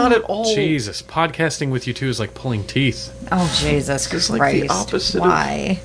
not at all. Jesus, podcasting with you two is like pulling teeth. Oh, Jesus Christ. like the opposite Why?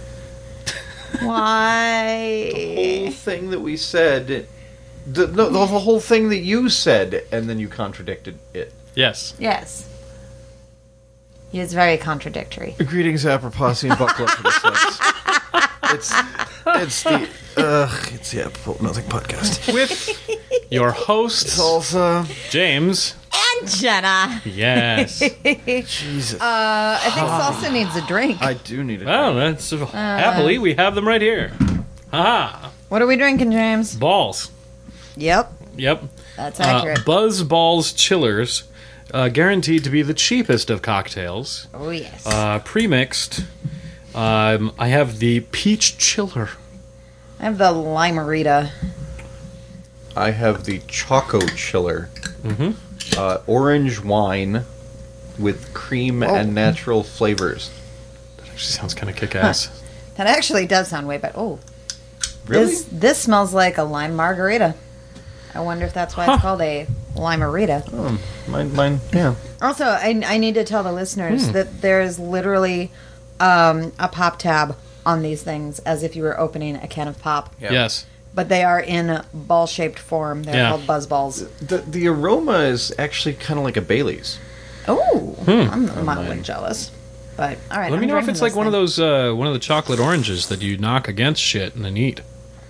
Why? The whole thing that we said, the whole thing that you said, and then you contradicted it. Yes. Yes. He is very contradictory. Greetings, apropos, and buckle up for the slugs. It's the Apropos Nothing podcast. With your hosts, Salsa. James. And Jenna. Yes. Jesus. I think Salsa needs a drink. I do need a Oh, that's happily we have them right here. Haha. What are we drinking, James? Balls. Yep. Yep. That's accurate. Buzz Balls Chillers, guaranteed to be the cheapest of cocktails. Oh, yes. Pre-mixed. I have the Peach Chiller. I have the Limerita. I have the Choco Chiller. Mm-hmm. Orange wine with cream and natural flavors. That actually sounds kind of kick-ass. That actually does sound way better. Oh. Really? This smells like a lime margarita. I wonder if that's why it's called a Limerita. Oh, mine, yeah. Also, I need to tell the listeners that there is literally a pop tab on these things as if you were opening a can of pop. Yeah. Yes. But they are in ball-shaped form. They're called Buzz Balls. The aroma is actually kind of like a Bailey's. Oh, I'm mildly jealous. But, all right. Let me know if it's like one of those, one of the chocolate oranges that you knock against shit and then eat.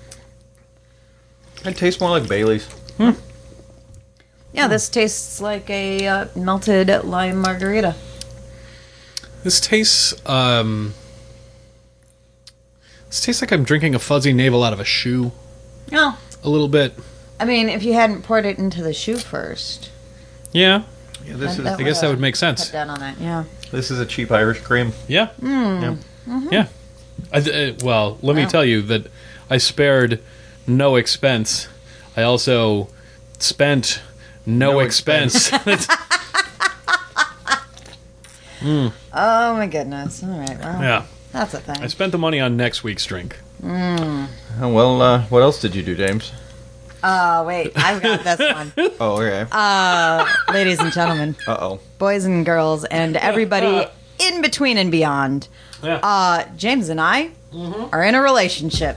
It tastes more like Bailey's. Yeah, this tastes like a melted lime margarita. This tastes like I'm drinking a fuzzy navel out of a shoe. Oh. A little bit. I mean, if you hadn't poured it into the shoe first. Yeah. Yeah, this That I guess that would make Cut sense. down on it, yeah. This is a cheap Irish cream. Yeah. Yeah. Yeah. Well, let me tell you that I spared no expense. I also spent no expense. Oh, my goodness. All right, well, Yeah. that's a thing. I spent the money on next week's drink. Oh, well, what else did you do, James? Wait, I've got this one. Oh, okay. Ladies and gentlemen, Uh-oh. boys and girls, and everybody in between and beyond. Yeah. James and I are in a relationship.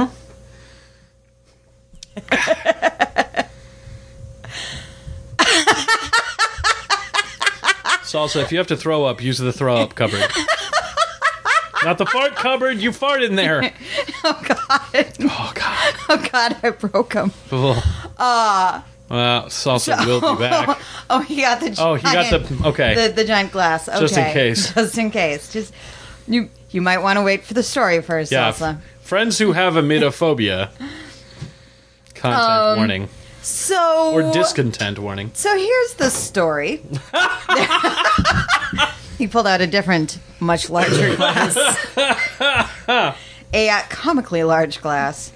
Salsa, if you have to throw up, use the throw up cupboard. Not the fart cupboard. You fart in there. Oh, God. Oh, God. Oh, God, I broke him. Salsa will be back. Oh, he got the giant... Oh, he got the... Okay. The giant glass. Okay. Just in case. Just in case. Just you might want to wait for the story first, Yeah. Salsa. Friends who have amidophobia. Content warning. So... Or discontent warning. So here's the story. He pulled out a different, much larger glass. A comically large glass.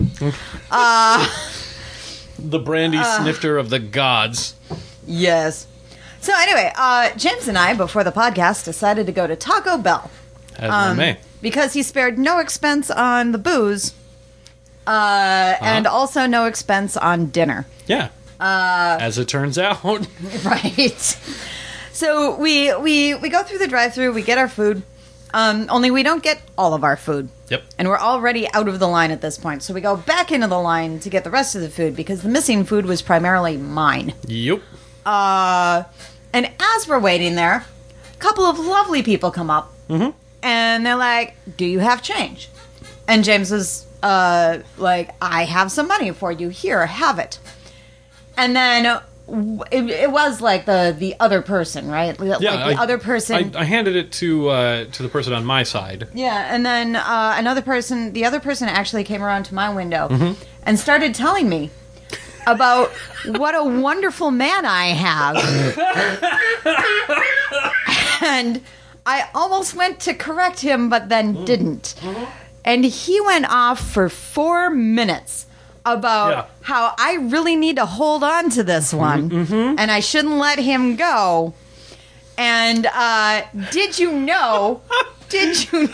The brandy snifter of the gods. Yes. So anyway, James and I, before the podcast, decided to go to Taco Bell. As one may. Because he spared no expense on the booze. And also no expense on dinner. Yeah. As it turns out. Right. So we go through the drive-thru, we get our food. Only we don't get all of our food. Yep. And we're already out of the line at this point. So we go back into the line to get the rest of the food because the missing food was primarily mine. Yep. And as we're waiting there, a couple of lovely people come up. Mm-hmm. And they're like, "Do you have change?" And James was like, "I have some money for you. Here, have it." And then it was like the other person, right? Yeah, like the other person. I handed it to the person on my side. Yeah, and then the other person actually came around to my window Mm-hmm. and started telling me about what a wonderful man I have. And I almost went to correct him, but then didn't. And he went off for 4 minutes about how I really need to hold on to this one, and I shouldn't let him go. And did you know Did you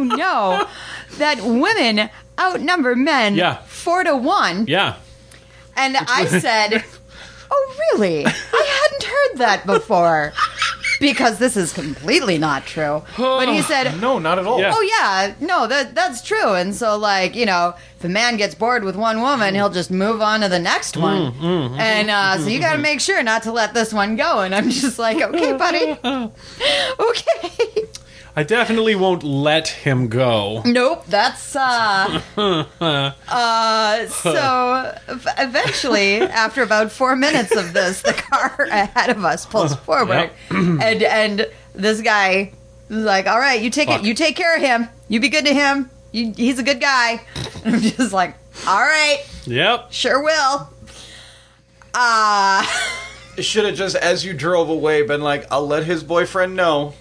know that women outnumber men 4 to 1? Yeah. And I said, "Oh, really? I hadn't heard that before." Because this is completely not true. But he said, No, not at all. Yeah. "Oh yeah, no, that's true." And so, like, you know, if a man gets bored with one woman, he'll just move on to the next one. And so you got to make sure not to let this one go. And I'm just like, "Okay, buddy, okay." I definitely won't let him go. Nope, that's so eventually, after about 4 minutes of this, the car ahead of us pulls forward, and this guy is like, "All right, you take it, you take care of him, you be good to him, he's a good guy." And I'm just like, "All right, Yep. sure will." It should have just, as you drove away, been like, "I'll let his boyfriend know."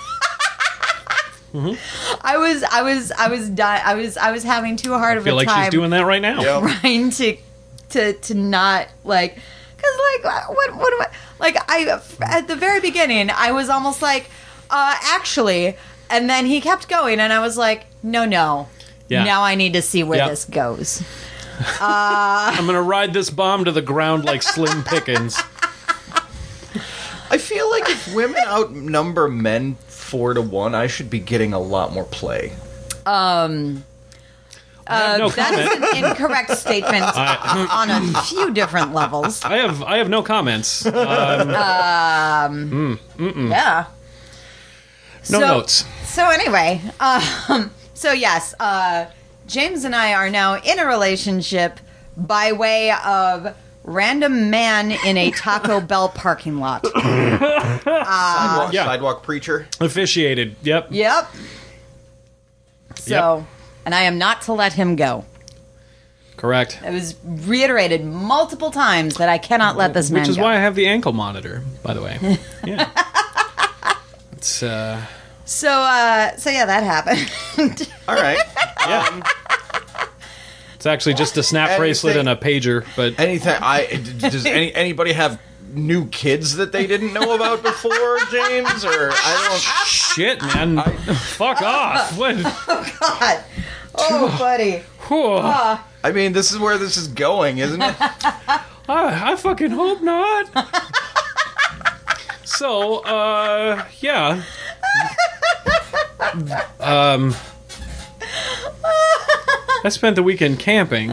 I was having too hard I of feel a like time. she's doing that right now. Yep. Trying to not like, because like what am I like? I at the very beginning I was almost like actually, and then he kept going and I was like, no, Yeah. now I need to see where Yep. this goes. I'm gonna ride this bomb to the ground like Slim Pickens. I feel like if women outnumber men 4-1, I should be getting a lot more play. No That comment. is an incorrect statement on a few different levels. I have no comments. Yeah. No notes. So anyway, so yes, James and I are now in a relationship by way of random man in a Taco Bell parking lot. Sidewalk preacher. Officiated. Yep. Yep. So, and I am not to let him go. Correct. It was reiterated multiple times that I cannot let this man Which is go. why I have the ankle monitor, by the way. Yeah. It's So yeah, that happened. All right. yeah. It's actually just a snap bracelet and a pager, but Anything? Does anybody have new kids that they didn't know about before, James? Or I don't. shit, man. Fuck off. What? God. Oh, buddy. Whew. I mean, this is where this is going, isn't it? I fucking hope not. So, yeah. I spent the weekend camping.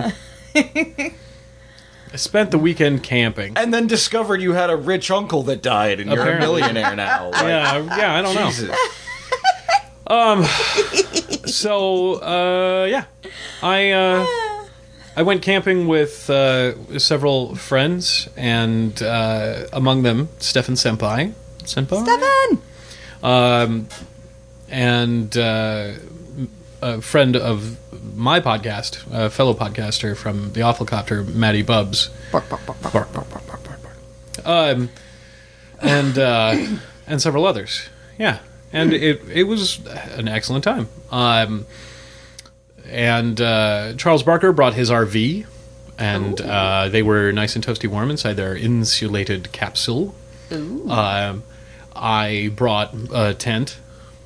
And then discovered you had a rich uncle that died, and you're a Apparently. millionaire now. Like, Yeah, I don't know. Jesus. So, yeah. I went camping with several friends, and among them, Stefan Senpai. Stefan! And a friend of my podcast, a fellow podcaster from the Awfulcopter, Maddie Bubbs. And several others. Yeah. And it was an excellent time. And Charles Barker brought his RV, and they were nice and toasty warm inside their insulated capsule. I brought a tent.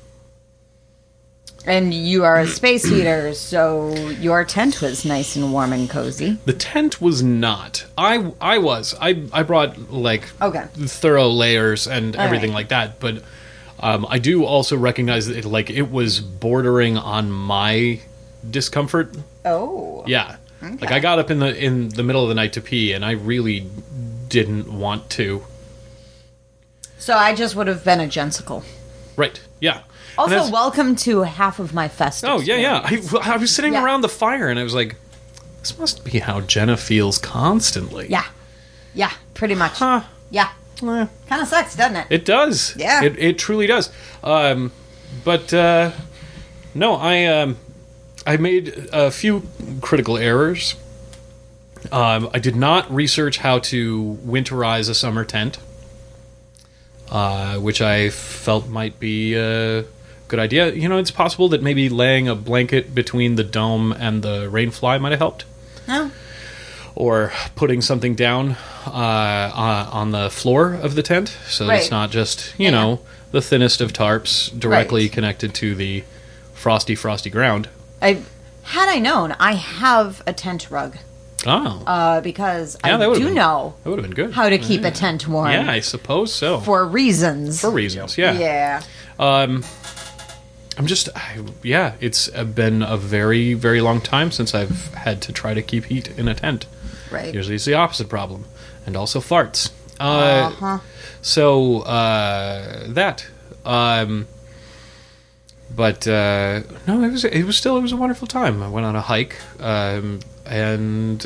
And you are a space heater, so your tent was nice and warm and cozy. The tent was not. I brought like Okay. thorough layers and everything right. like that, but I do also recognize that it was bordering on my discomfort. Oh. Yeah. Like I got up in the middle of the night to pee, and I really didn't want to. So I just would have been a gensicle. Right. Yeah. And Also, that's- welcome to half of my fest. Oh, yeah. I was sitting Yeah. around the fire, and I was like, this must be how Jenna feels constantly. Yeah. Yeah, pretty much. Huh. Yeah. Eh. Kind of sucks, doesn't it? It does. Yeah. It truly does. But no, I made a few critical errors. I did not research how to winterize a summer tent, which I felt might be a good idea. You know, it's possible that maybe laying a blanket between the dome and the rainfly might have helped. No. Or putting something down on the floor of the tent, so that it's Right. not just, you know, the thinnest of tarps directly Right. connected to the frosty ground. Had I known, I have a tent rug Oh. Because Yeah, that I would've do been- know That would have been good. how to keep a tent warm. Yeah, I suppose so. For reasons. For reasons, yeah. Yeah. It's been a very, very long time since I've had to try to keep heat in a tent. Right. Usually it's the opposite problem. And also farts. No, it was a wonderful time. I went on a hike, and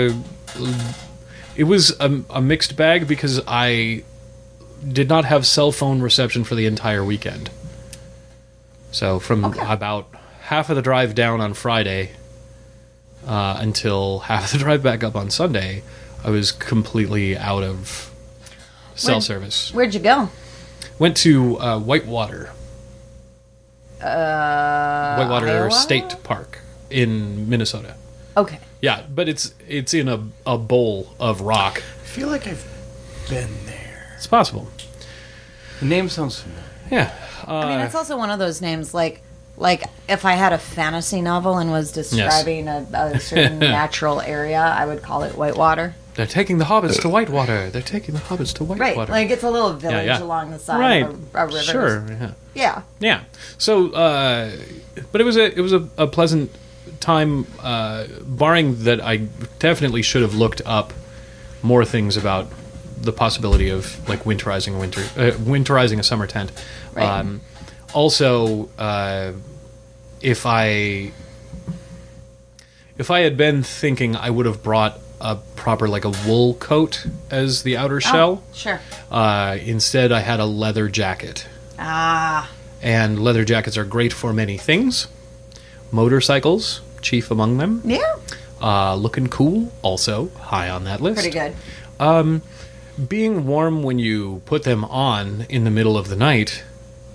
it was a mixed bag because I did not have cell phone reception for the entire weekend. So from about half of the drive down on Friday until half of the drive back up on Sunday, I was completely out of cell service. Where'd you go? Went to Whitewater. Whitewater Iowa? State Park in Minnesota. Okay. Yeah, but it's in a bowl of rock. I feel like I've been there. It's possible. The name sounds familiar. Yeah. I mean, it's also one of those names like if I had a fantasy novel and was describing a certain natural area, I would call it Whitewater. They're taking the hobbits to Whitewater. They're taking the hobbits to Whitewater. Right, like it's a little village along the side of a river. Sure. Yeah. Yeah. Yeah. So, but it was a pleasant time. Barring that, I definitely should have looked up more things about the possibility of like winterizing a summer tent. Right. Also, if I had been thinking, I would have brought a proper like a wool coat as the outer shell. Sure. Instead, I had a leather jacket. And leather jackets are great for many things. Motorcycles, chief among them. Yeah. Looking cool, also high on that list. Pretty good. Being warm when you put them on in the middle of the night,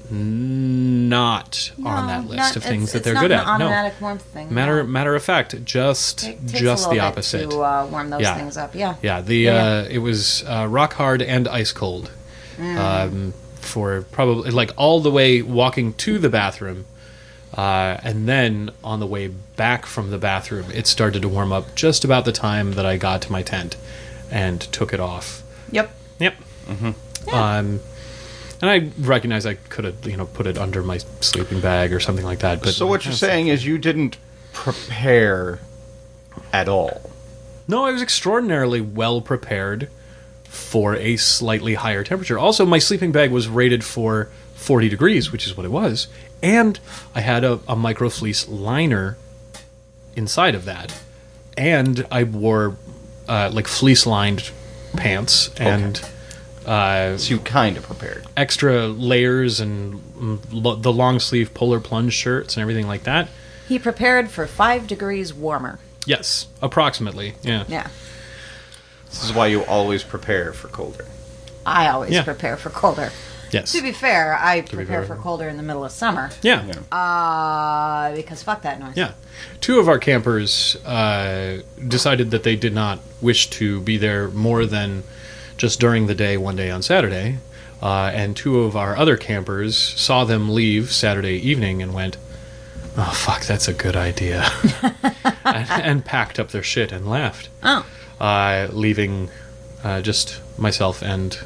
not on that list of things that they're good at. It's not an automatic warmth thing. Matter of fact, just the opposite. To warm those things up. Yeah. Yeah. It was rock hard and ice cold. For probably like all the way walking to the bathroom, and then on the way back from the bathroom, it started to warm up just about the time that I got to my tent and took it off. Yep. Mm-hmm. Yeah. And I recognize I could have, put it under my sleeping bag or something like that. But so what you're saying is you didn't prepare at all. No, I was extraordinarily well prepared for a slightly higher temperature. Also, my sleeping bag was rated for 40 degrees, which is what it was. And I had a microfleece liner inside of that. And I wore fleece-lined pants and... so you kind of prepared. Extra layers and the long-sleeve polar plunge shirts and everything like that. He prepared for 5 degrees warmer. Yes, approximately, yeah. Yeah. This is why you always prepare for colder. I always prepare for colder. Yes. To be fair, I prepare for colder in the middle of summer. Yeah. Because fuck that noise. Yeah. 2 of our campers decided that they did not wish to be there more than just during the day, one day on Saturday. And 2 of our other campers saw them leave Saturday evening and went, "Oh, fuck, that's a good idea." and packed up their shit and left. Oh. Leaving just myself and...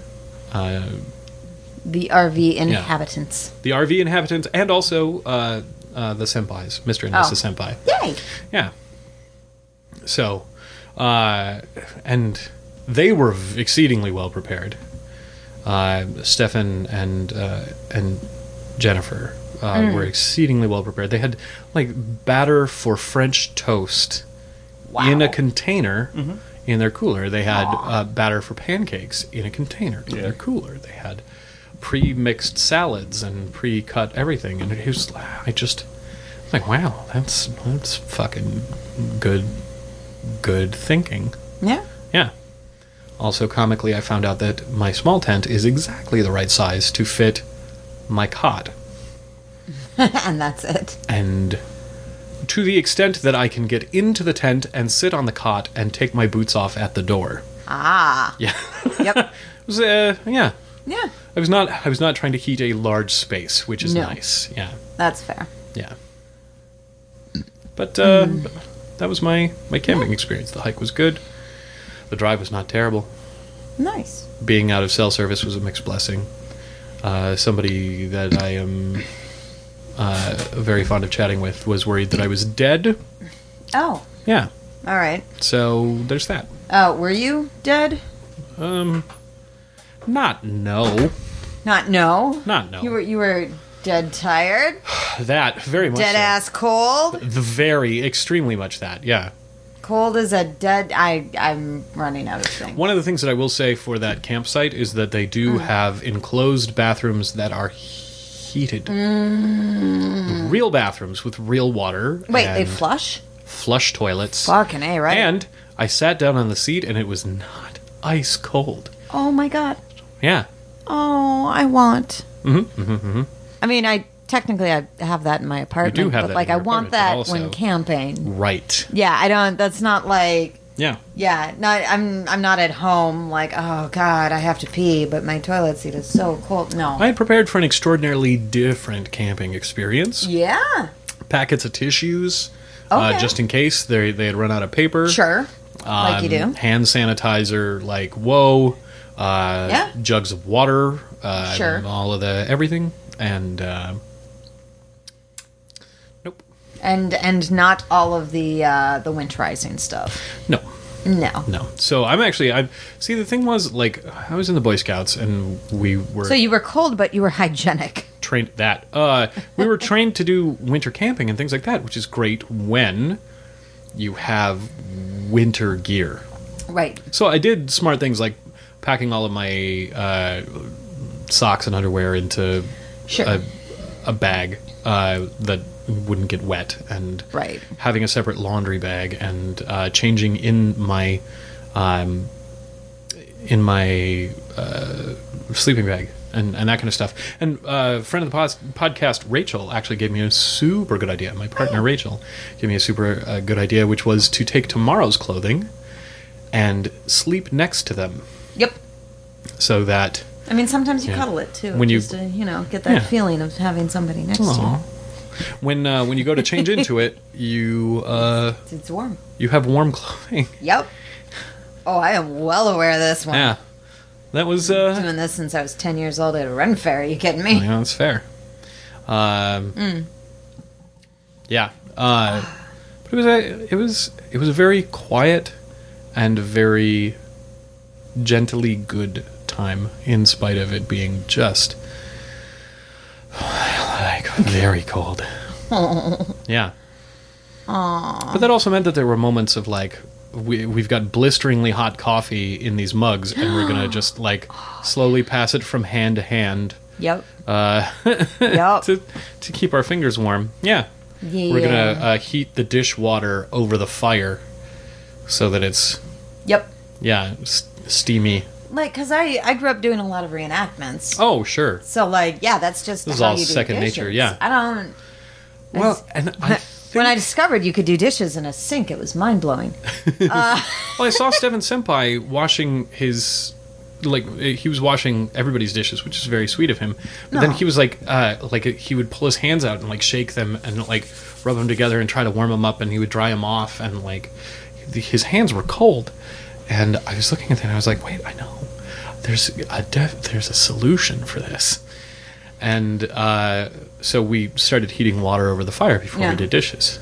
the RV inhabitants. The RV inhabitants and also the senpais, Mr. and Mrs. Senpai. Yay! Yeah. So, and they were exceedingly well prepared. Stefan and Jennifer were exceedingly well prepared. They had batter for French toast in a container in their cooler. They had batter for pancakes in a container in their cooler. They had pre-mixed salads and pre-cut everything, and it was wow, that's fucking good thinking. Yeah. Also, comically, I found out that my small tent is exactly the right size to fit my cot. And that's it. And to the extent that I can get into the tent and sit on the cot and take my boots off at the door. Ah. Yeah. Yep. It was, yeah. Yeah. I was not trying to heat a large space, which is nice. Yeah. That's fair. Yeah. But that that was my camping experience. The hike was good. The drive was not terrible. Nice. Being out of cell service was a mixed blessing. Somebody that I am very fond of chatting with was worried that I was dead. Oh. Yeah. All right. So there's that. Were you dead? Not no. Not no. Not no. You were dead tired. That very much. Dead so. ass cold. The very extremely much that. Yeah. Cold as a dead. I'm running out of things. One of the things that I will say for that campsite is that they do have enclosed bathrooms that are heated. Real bathrooms with real water. Wait, and they flush? Flush toilets. Fucking A, right? And I sat down on the seat and it was not ice cold. Oh my god. Yeah. Oh, I want. Mm-hmm. I mean, I have that in my apartment. You do have but that like in your I want apartment, that but also- when camping. Right. Yeah, I don't. That's not like. Yeah. Yeah, not. I'm not at home. Like, oh god, I have to pee, but my toilet seat is so cold. No. I had prepared for an extraordinarily different camping experience. Yeah. Packets of tissues, Okay. just in case they had run out of paper. Sure. Like you do. Hand sanitizer, like whoa. Yeah. Jugs of water. Sure. All of the everything, and nope. And not all of the winterizing stuff. No. No. So I see. The thing was, like, I was in the Boy Scouts, and we were So you were cold, but you were hygienic. trained that. We were trained to do winter camping and things like that, which is great when you have winter gear. Right. So I did smart things like packing all of my socks and underwear into Sure. a bag that wouldn't get wet, and Right. having a separate laundry bag, and changing in my sleeping bag, and that kind of stuff. And a friend of the podcast, Rachel, actually gave me a super good idea. My partner, Rachel, gave me a super good idea, which was to take tomorrow's clothing and sleep next to them, Yep. so that I mean, sometimes you Yeah. cuddle it too, When you- just to get that Yeah. feeling of having somebody next to Aw. you. when you go to change into it, you It's warm. you have warm clothing. Yep. Oh, I am well aware of this one. Yeah, that was Doing this since I was 10 years old at a run fair. Are you kidding me? yeah, that's fair. Yeah, but it was a very quiet and very gently good time, in spite of it being just like very cold. Yeah. But that also meant that there were moments of like we've got blisteringly hot coffee in these mugs, and we're gonna just like slowly pass it from hand to hand Yep. Yep. to keep our fingers warm. Yeah. Yeah. We're gonna heat the dishwater over the fire so that it's Yep. steamy. Like, because I grew up doing a lot of reenactments. Oh, sure. So, like, yeah, that's just This is how all you do second dishes. nature, yeah. I don't... Well, and I When I discovered you could do dishes in a sink, it was mind-blowing. well, I saw Steven Senpai washing his, like, he was washing everybody's dishes, which is very sweet of him. But then No. he was like he would pull his hands out and like shake them and like rub them together and try to warm them up, and he would dry them off, and like his hands were cold. And I was looking at that and I was like, wait, I know. There's a solution for this. And so we started heating water over the fire before Yeah. we did dishes.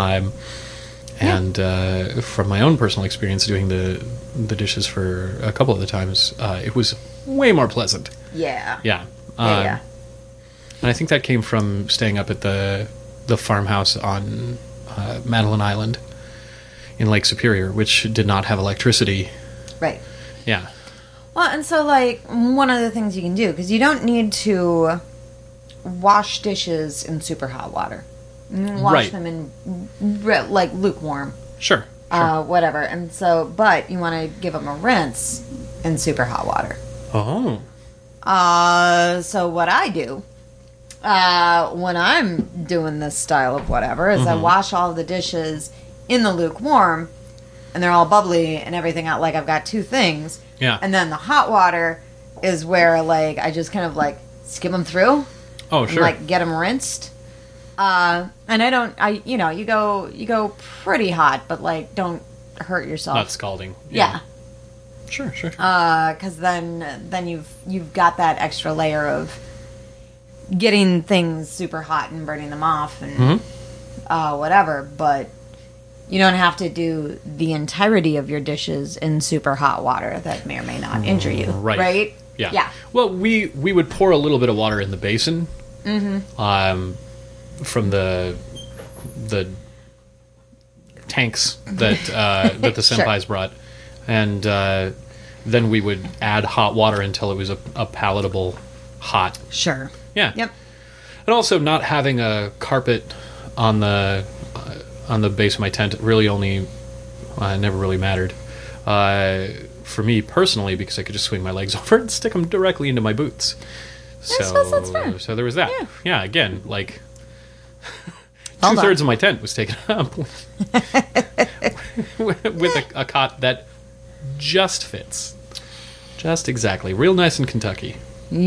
And from my own personal experience doing the dishes for a couple of the times, it was way more pleasant. Yeah. Yeah. Yeah. And I think that came from staying up at the farmhouse on Madeline Island in Lake Superior, which did not have electricity. Right. Yeah. Well, and so, like, one of the things you can do, because you don't need to wash dishes in super hot water. You can wash Right. them in, like, lukewarm, Sure. whatever. And so, but you want to give them a rinse in super hot water. Oh. So what I do, when I'm doing this style of whatever, is I wash all the dishes in the lukewarm, and they're all bubbly and everything out. Like, I've got two things. Yeah. And then the hot water is where, like, I just kind of, like, skim them through. Oh, And, sure. like, get them rinsed. And you go pretty hot, but like don't hurt yourself. Not scalding. Yeah. Sure. Because then you've got that extra layer of getting things super hot and burning them off and whatever. But you don't have to do the entirety of your dishes in super hot water that may or may not injure you. Right? Yeah. Well, we would pour a little bit of water in the basin from the tanks that that the senpais brought, and then we would add hot water until it was a palatable hot. Sure. Yeah. Yep. And also, not having a carpet on the base of my tent really only never really mattered for me personally, because I could just swing my legs over and stick them directly into my boots. I suppose that's fair. So there was that. Yeah. Again, like Hold 2/3 of my tent was taken up with a cot that just fits, just exactly, real nice in Kentucky.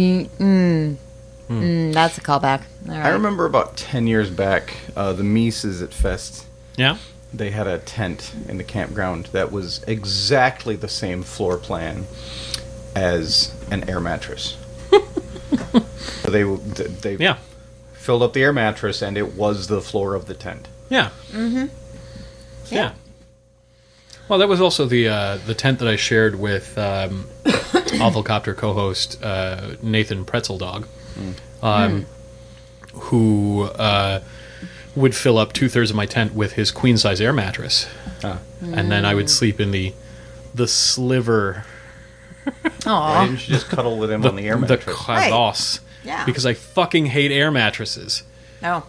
That's a callback. All right. I remember about 10 years back, the Mises at Fest. Yeah. They had a tent in the campground that was exactly the same floor plan as an air mattress. So they filled up the air mattress, and it was the floor of the tent. Yeah. Yeah. Well, that was also the tent that I shared with Awfulcopter co-host Nathan Pretzel Dog, who would fill up 2/3 of my tent with his queen size air mattress, and then I would sleep in the sliver. Aw. Why didn't you just cuddle with him on the air mattress? The crevasse. Yeah. Because I fucking hate air mattresses. No.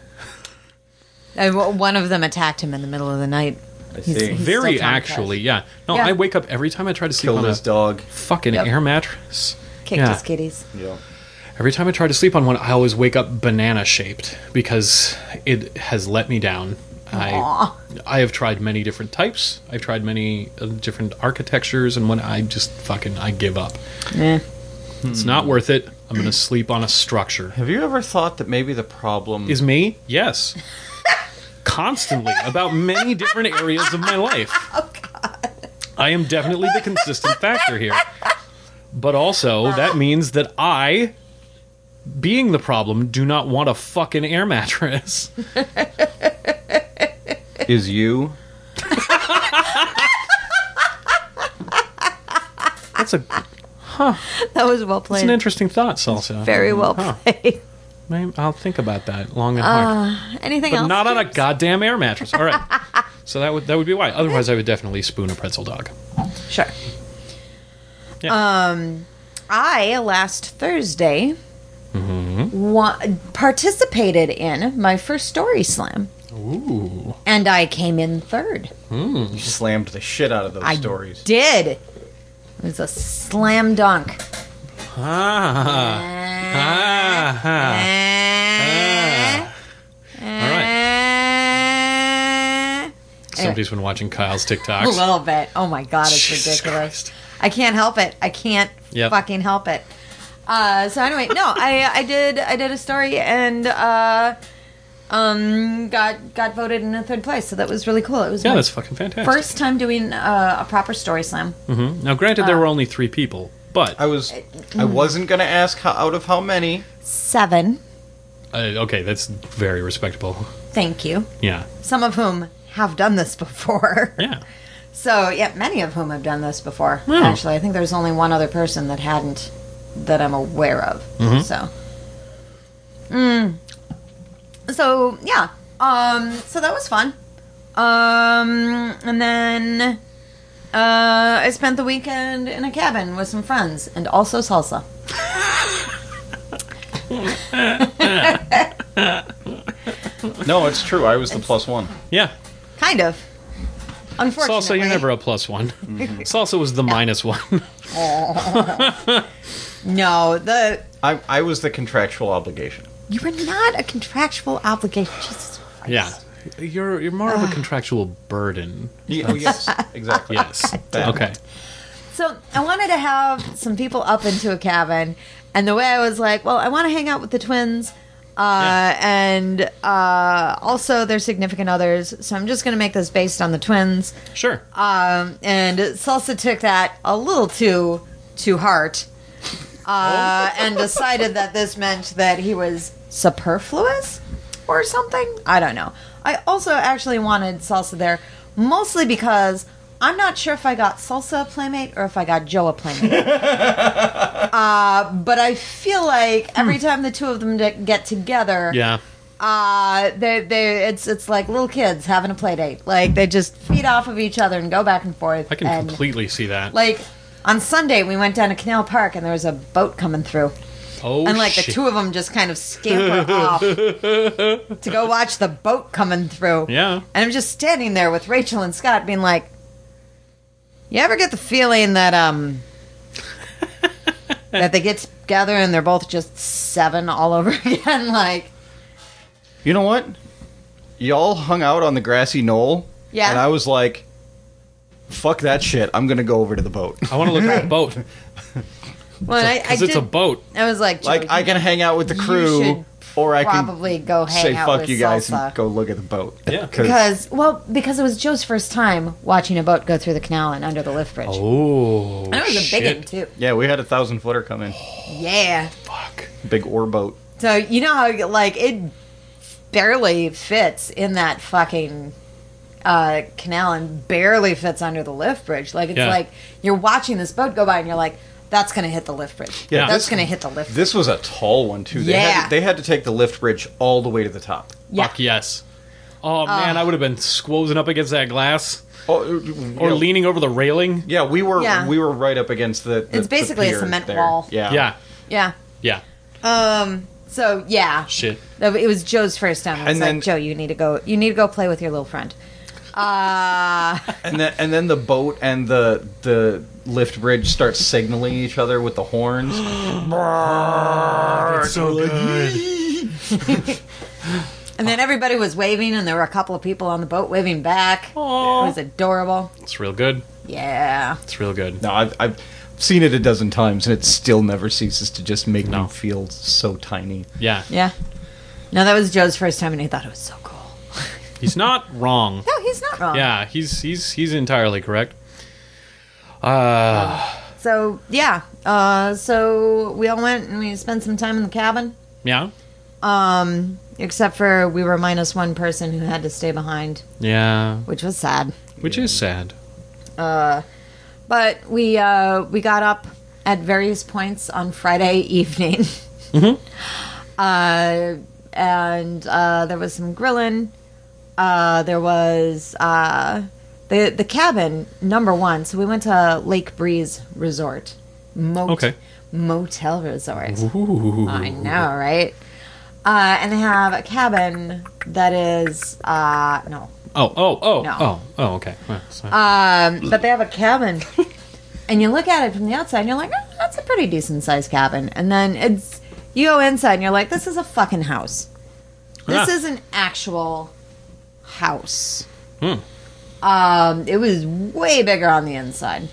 One of them attacked him in the middle of the night. I see. Very still actually, yeah. No, Yeah. I wake up every time I try to sleep Killed on his a dog. fucking Yep. air mattress. Kicked Yeah. his kitties. Yeah. Every time I try to sleep on one, I always wake up banana shaped because it has let me down. I have tried many different types. I've tried many different architectures, and when I give up. Eh. It's not worth it. I'm going to sleep on a structure. Have you ever thought that maybe the problem Is me? Yes. Constantly, about many different areas of my life. Oh, God. I am definitely the consistent factor here. But also, that means that I, being the problem, do not want a fucking air mattress. is you? That's That was well played. an interesting thought, Salsa. Very well played. Maybe I'll think about that long and hard. Anything But else? not on a James? goddamn air mattress. All right. So that would be why. Otherwise, I would definitely spoon a pretzel dog. Sure. Yeah. I, last Thursday, participated in my first story slam. Ooh. And I came in third. You slammed the shit out of those I stories. did. It was a slam dunk. All right. Somebody's been watching Kyle's A TikToks. little bit. Oh my God, it's Jesus ridiculous. Christ. I can't help it. I can't Yep. fucking help it. So anyway, no, I did a story and got voted in a third place. So that was really cool. It was Yeah, my that's fucking fantastic. first time doing a proper story slam. Now, granted, there were only 3 people, but I wasn't gonna ask out of how many. 7. okay, that's very respectable. Thank you. Yeah, Some of whom have done this before. yeah. So yeah, many of whom have done this before. Oh. Actually, I think there's only one other person that hadn't, that I'm aware of. So, so yeah. So that was fun. And then I spent the weekend in a cabin with some friends and also salsa. No, it's true. I was the +1. Yeah. Kind of. Unfortunately. Salsa, you're never a +1. Salsa was the -1. No, I was the contractual obligation. you were not a contractual obligation. Jesus Christ. Yeah. You're more of a contractual burden. Yes, exactly. Yes. That. Okay. So I wanted to have some people up into a cabin, and the way I was like, well, I want to hang out with the twins. And also their significant others. So I'm just going to make this based on the twins. Sure. And Salsa took that a little to heart, and decided that this meant that he was superfluous or something. I don't know. I also actually wanted Salsa there, mostly because I'm not sure if I got Salsa a playmate or if I got Joe a playmate. But I feel like every time the two of them get together, Yeah. it's like little kids having a play date. Like, they just feed off of each other and go back and forth. I can and, completely see that. like, on Sunday we went down to Canal Park and there was a boat coming through. Oh, And, like, shit. the two of them just kind of scamper off to go watch the boat coming through. Yeah. And I'm just standing there with Rachel and Scott being like, you ever get the feeling that, that they get together and they're both just 7 all over again? Like, You know what? Y'all hung out on the grassy knoll. Yeah. And I was like, fuck that shit. I'm going to go over to the boat. I want to look at the boat. well, I Because did. it's a boat. I was like, Like, Joe, I can hang out with the you crew, should or I can probably go hang say out fuck with you guys Salsa. and go look at the boat. Yeah. Because it was Joe's first time watching a boat go through the canal and under the lift bridge. Oh, and it was a big one, too. Yeah, we had a 1,000-footer come in. Yeah. Fuck. Big oar boat. So, you know how, like, it barely fits in that fucking canal and barely fits under the lift bridge. Like, it's Yeah. like you're watching this boat go by and you're like, that's going to hit the lift bridge. Yeah, That's this- going to hit the lift bridge. This was a tall one, too. Yeah. They had to take the lift bridge all the way to the top. Yeah. Fuck yes. Oh, man, I would have been squozing up against that glass. Oh, Or leaning over the railing. Yeah, we were Yeah. right up against the It's basically a pier cement there. wall. Yeah. Yeah. Yeah. Yeah. So, yeah. Shit. It was Joe's first time. I was And like, then- Joe, you need to go play with your little friend. And then the boat and the lift bridge start signaling each other with the horns. It's so good. And then everybody was waving, and there were a couple of people on the boat waving back. Aw. It was adorable. It's real good. Yeah. It's real good. No, I've seen it a dozen times, and it still never ceases to just make No. me feel so tiny. Yeah. Yeah. No, that was Joe's first time, and he thought it was so cool. He's not wrong. No, he's not wrong. Yeah, he's entirely correct. So, yeah. So we all went and we spent some time in the cabin. Yeah. Except for we were minus one person who had to stay behind, Yeah. which was sad. Which is sad. But we got up at various points on Friday evening. And there was some grilling. There was the cabin, number one. So we went to Lake Breeze Resort. Okay. Motel resort. Ooh. I know, right? And they have a cabin that is no. Oh, okay. Well, so- But they have a cabin, and you look at it from the outside, and you're like, oh, that's a pretty decent sized cabin. And then you go inside, and you're like, this is a fucking house. This Ah. is an actual house. Hmm. It was way bigger on the inside.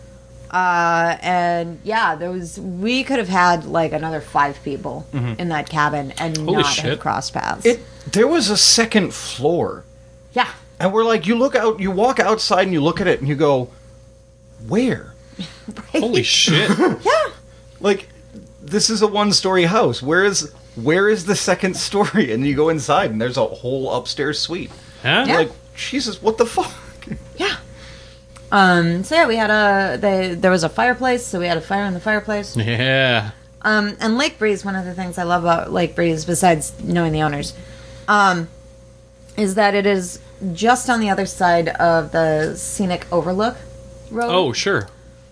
And yeah, we could have had like another 5 people in that cabin and Holy not shit. have crossed paths. There was a second floor, Yeah. and we're like, you walk outside, and you look at it, and you go, where? Holy shit. Yeah. Like, this is a 1-story house. Where is the second story? And you go inside, and there's a whole upstairs suite. Huh? Yeah. Like, Jesus, what the fuck? Yeah. So yeah, we had there was a fireplace, so we had a fire in the fireplace. Yeah. And Lake Breeze, one of the things I love about Lake Breeze, besides knowing the owners, is that it is just on the other side of the scenic overlook road. Oh, sure.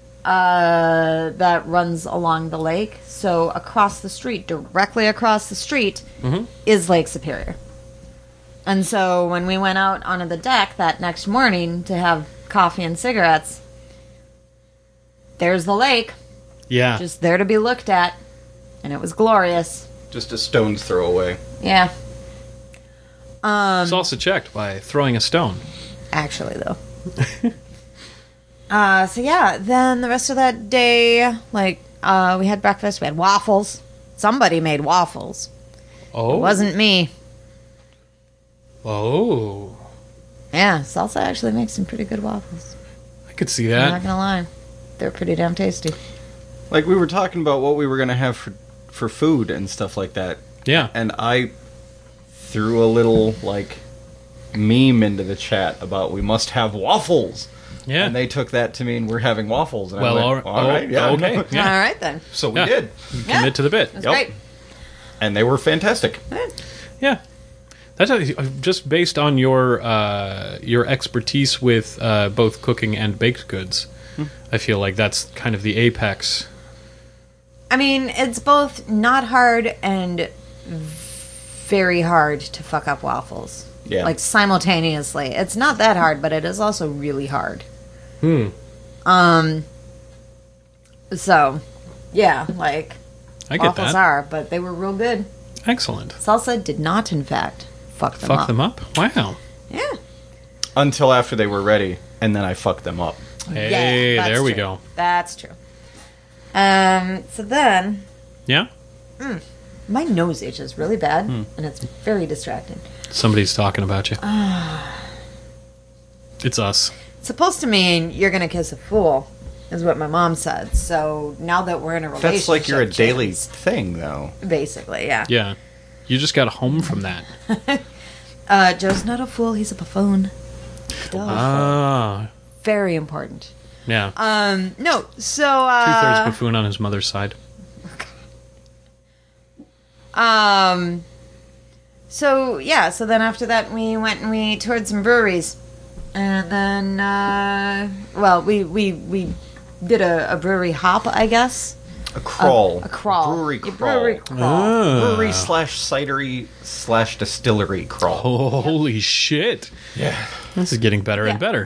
That runs along the lake. So across the street, directly across the street, is Lake Superior. And so when we went out onto the deck that next morning to have coffee and cigarettes, there's the lake, Yeah. just there to be looked at, and it was glorious. Just a stone's throw away. Yeah, It's also checked by throwing a stone. actually though. So yeah, then the rest of that day, like we had breakfast, we had waffles. Somebody made waffles. Oh. It wasn't me. Oh. Yeah, Salsa actually makes some pretty good waffles. I could see I'm that. not gonna lie. They're pretty damn tasty. Like, we were talking about what we were going to have for food and stuff like that. Yeah. And I threw a little, like, meme into the chat about we must have waffles. Yeah. And they took that to mean we're having waffles. And Well, I went, all right, yeah, okay. Yeah. All right then. So we Yeah. did. Yeah. Commit to the bit. That's Yep. great. And they were fantastic. Yeah. That's just based on your expertise with both cooking and baked goods. I feel like that's kind of the apex. I mean, it's both not hard and very hard to fuck up waffles. Yeah. Like simultaneously. It's not that hard, but it is also really hard. So, yeah, like I get waffles that. are, but they were real good. Excellent. Salsa did not, in fact, fuck them Fuck up. them up? Wow. Yeah. Until after they were ready, and then I fucked them up. Hey, Yeah, that's there we true. go. That's true. So then, Yeah? my nose itches really bad, and it's very distracting. Somebody's talking about you. It's us. It's supposed to mean you're gonna kiss a fool, is what my mom said. So now that we're in a relationship, That's like you're a daily James, thing, though. basically, yeah. Yeah. You just got home from that. Joe's not a fool; he's a buffoon. Duh. Ah. Very important. Yeah. No, so Two-thirds buffoon on his mother's side. So yeah, so then after that we went and we toured some breweries, and then well we did a brewery hop, I guess. A crawl. A crawl. Brewery A crawl. brewery crawl. Brewery slash cidery slash distillery crawl. Holy shit. Yeah. This is getting better and better.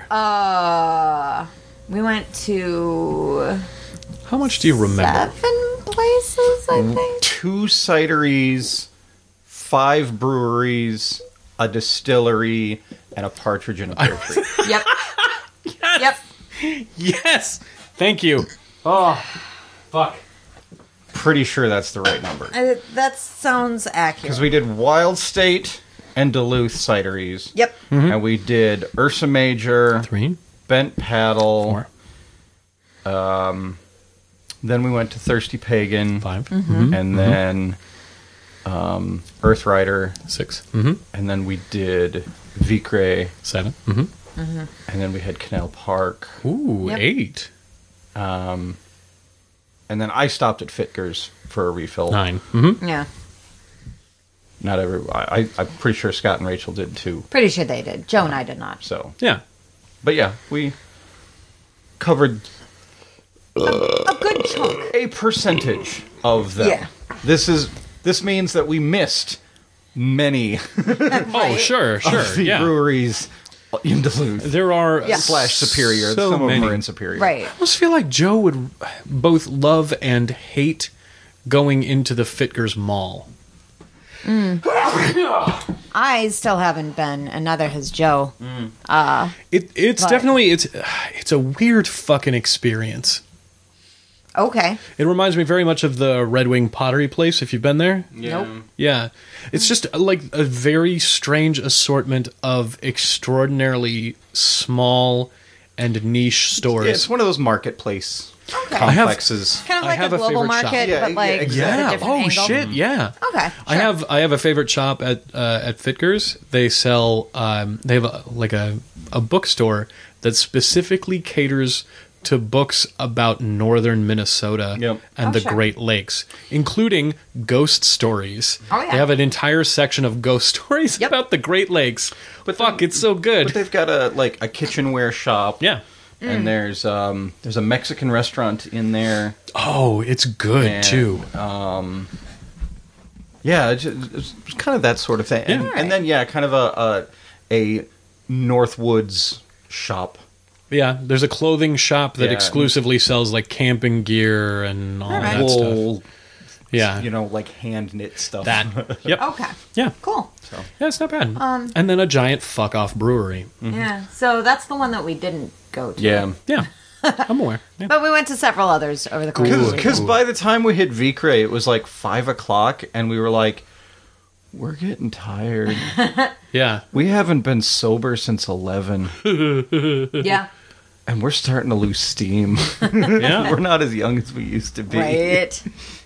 We went to How much do you remember? 7 places, I think. 2 cideries, 5 breweries, a distillery, and a partridge in a pear tree. Yep. Yes. Yep. Yes. Thank you. Oh, fuck. Pretty sure that's the right number. That sounds accurate. Because we did Wild State and Duluth cideries. Yep. And we did Ursa Major, 3, Bent Paddle. 4, Then we went to Thirsty Pagan. 5, And then Earth Rider. 6, And then we did Vicre. 7. And then we had Canal Park. Ooh, Yep. 8. And then I stopped at Fitger's for a refill. 9. Yeah. Not every. I'm pretty sure Scott and Rachel did too. Pretty sure they did. Joe and I did not. So, Yeah. but yeah, we covered A good chunk. a percentage of them. Yeah. This means that we missed many Oh, sure, of sure. the Yeah. breweries in Duluth There are Yeah. slash Superior. So Some of them many. are in Superior. Right. I almost feel like Joe would both love and hate going into the Fitger's Mall. I still haven't been, and neither has Joe. It's But- definitely it's a weird fucking experience. Okay. It reminds me very much of the Red Wing Pottery Place, if you've been there. Yeah. Nope. Yeah. It's just like a very strange assortment of extraordinarily small and niche stores. Yeah, it's one of those marketplace Okay. complexes. Kind of I like have a a global favorite shop. market, Yeah, but like yeah, exactly. at a Yeah. different Oh angle. shit. Yeah. Okay. I sure. have a favorite shop at Fitger's. They sell they have a bookstore that specifically caters to books about northern Minnesota Yep. and Oh, the sure. Great Lakes, including ghost stories. Oh, yeah. They have an entire section of ghost stories Yep. about the Great Lakes. But fuck, it's so But good. they've got a kitchenware shop. Yeah. Mm. And there's a Mexican restaurant in there. Oh, it's good And, too. Yeah, it's kind of that sort of thing. And, Yeah. and then kind of a Northwoods shop. Yeah, there's a clothing shop that Yeah. exclusively sells like camping gear and all Alright. that stuff. Wool, Yeah. like hand knit stuff. That. Yep. Okay. Yeah. Cool. Yeah, it's not bad. And then a giant fuck off brewery. Yeah. So that's the one that we didn't go to. Yeah. Yeah. I'm aware. Yeah. But we went to several others over the course of the Because weekend. by the time we hit Vicre, it was like 5 o'clock, and we were like, We're getting tired. Yeah. We haven't been sober since 11, Yeah. and we're starting to lose steam. Yeah. We're not as young as we used to be. Right.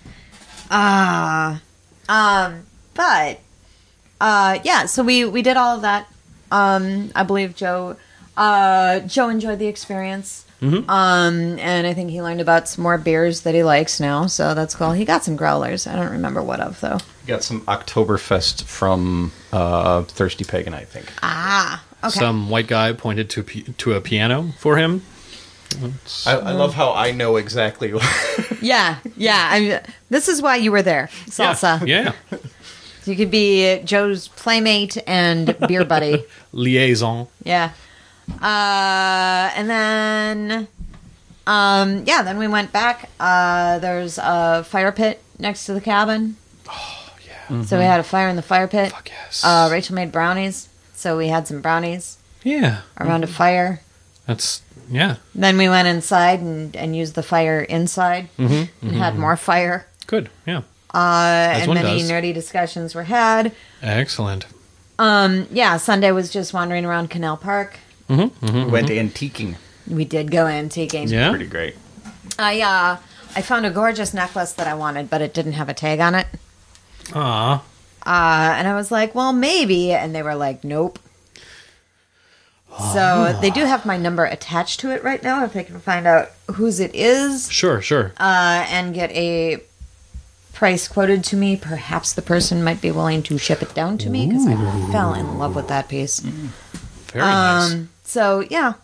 Yeah, so we did all of that. I believe Joe enjoyed the experience. Mm-hmm. And I think he learned about some more beers that he likes now, so that's cool. He got some growlers. I don't remember what of, though. Got some Oktoberfest from Thirsty Pagan, I think. Ah, okay. Some white guy pointed to a piano for him. I love how I know exactly what... Yeah. This is why you were there, Salsa. Yeah. You could be Joe's playmate and beer buddy. Liaison. Yeah. And then, then we went back. There's a fire pit next to the cabin. Oh, yeah. Mm-hmm. So we had a fire in the fire pit. Fuck yes. Rachel made brownies, so we had some brownies Yeah. around a fire. That's, yeah. Then we went inside and used the fire inside and had more fire. Good. Yeah. And one many does. nerdy discussions were had. Excellent. Sunday was just wandering around Canal Park. We went antiquing. We did go antiquing. Yeah. Pretty great. I found a gorgeous necklace that I wanted, but it didn't have a tag on it. Aw. And I was like, well, maybe. And they were like, nope. So they do have my number attached to it right now, if they can find out whose it is. Sure. And get a price quoted to me. Perhaps the person might be willing to ship it down to me, because I fell in love with that piece. Very nice. So, yeah.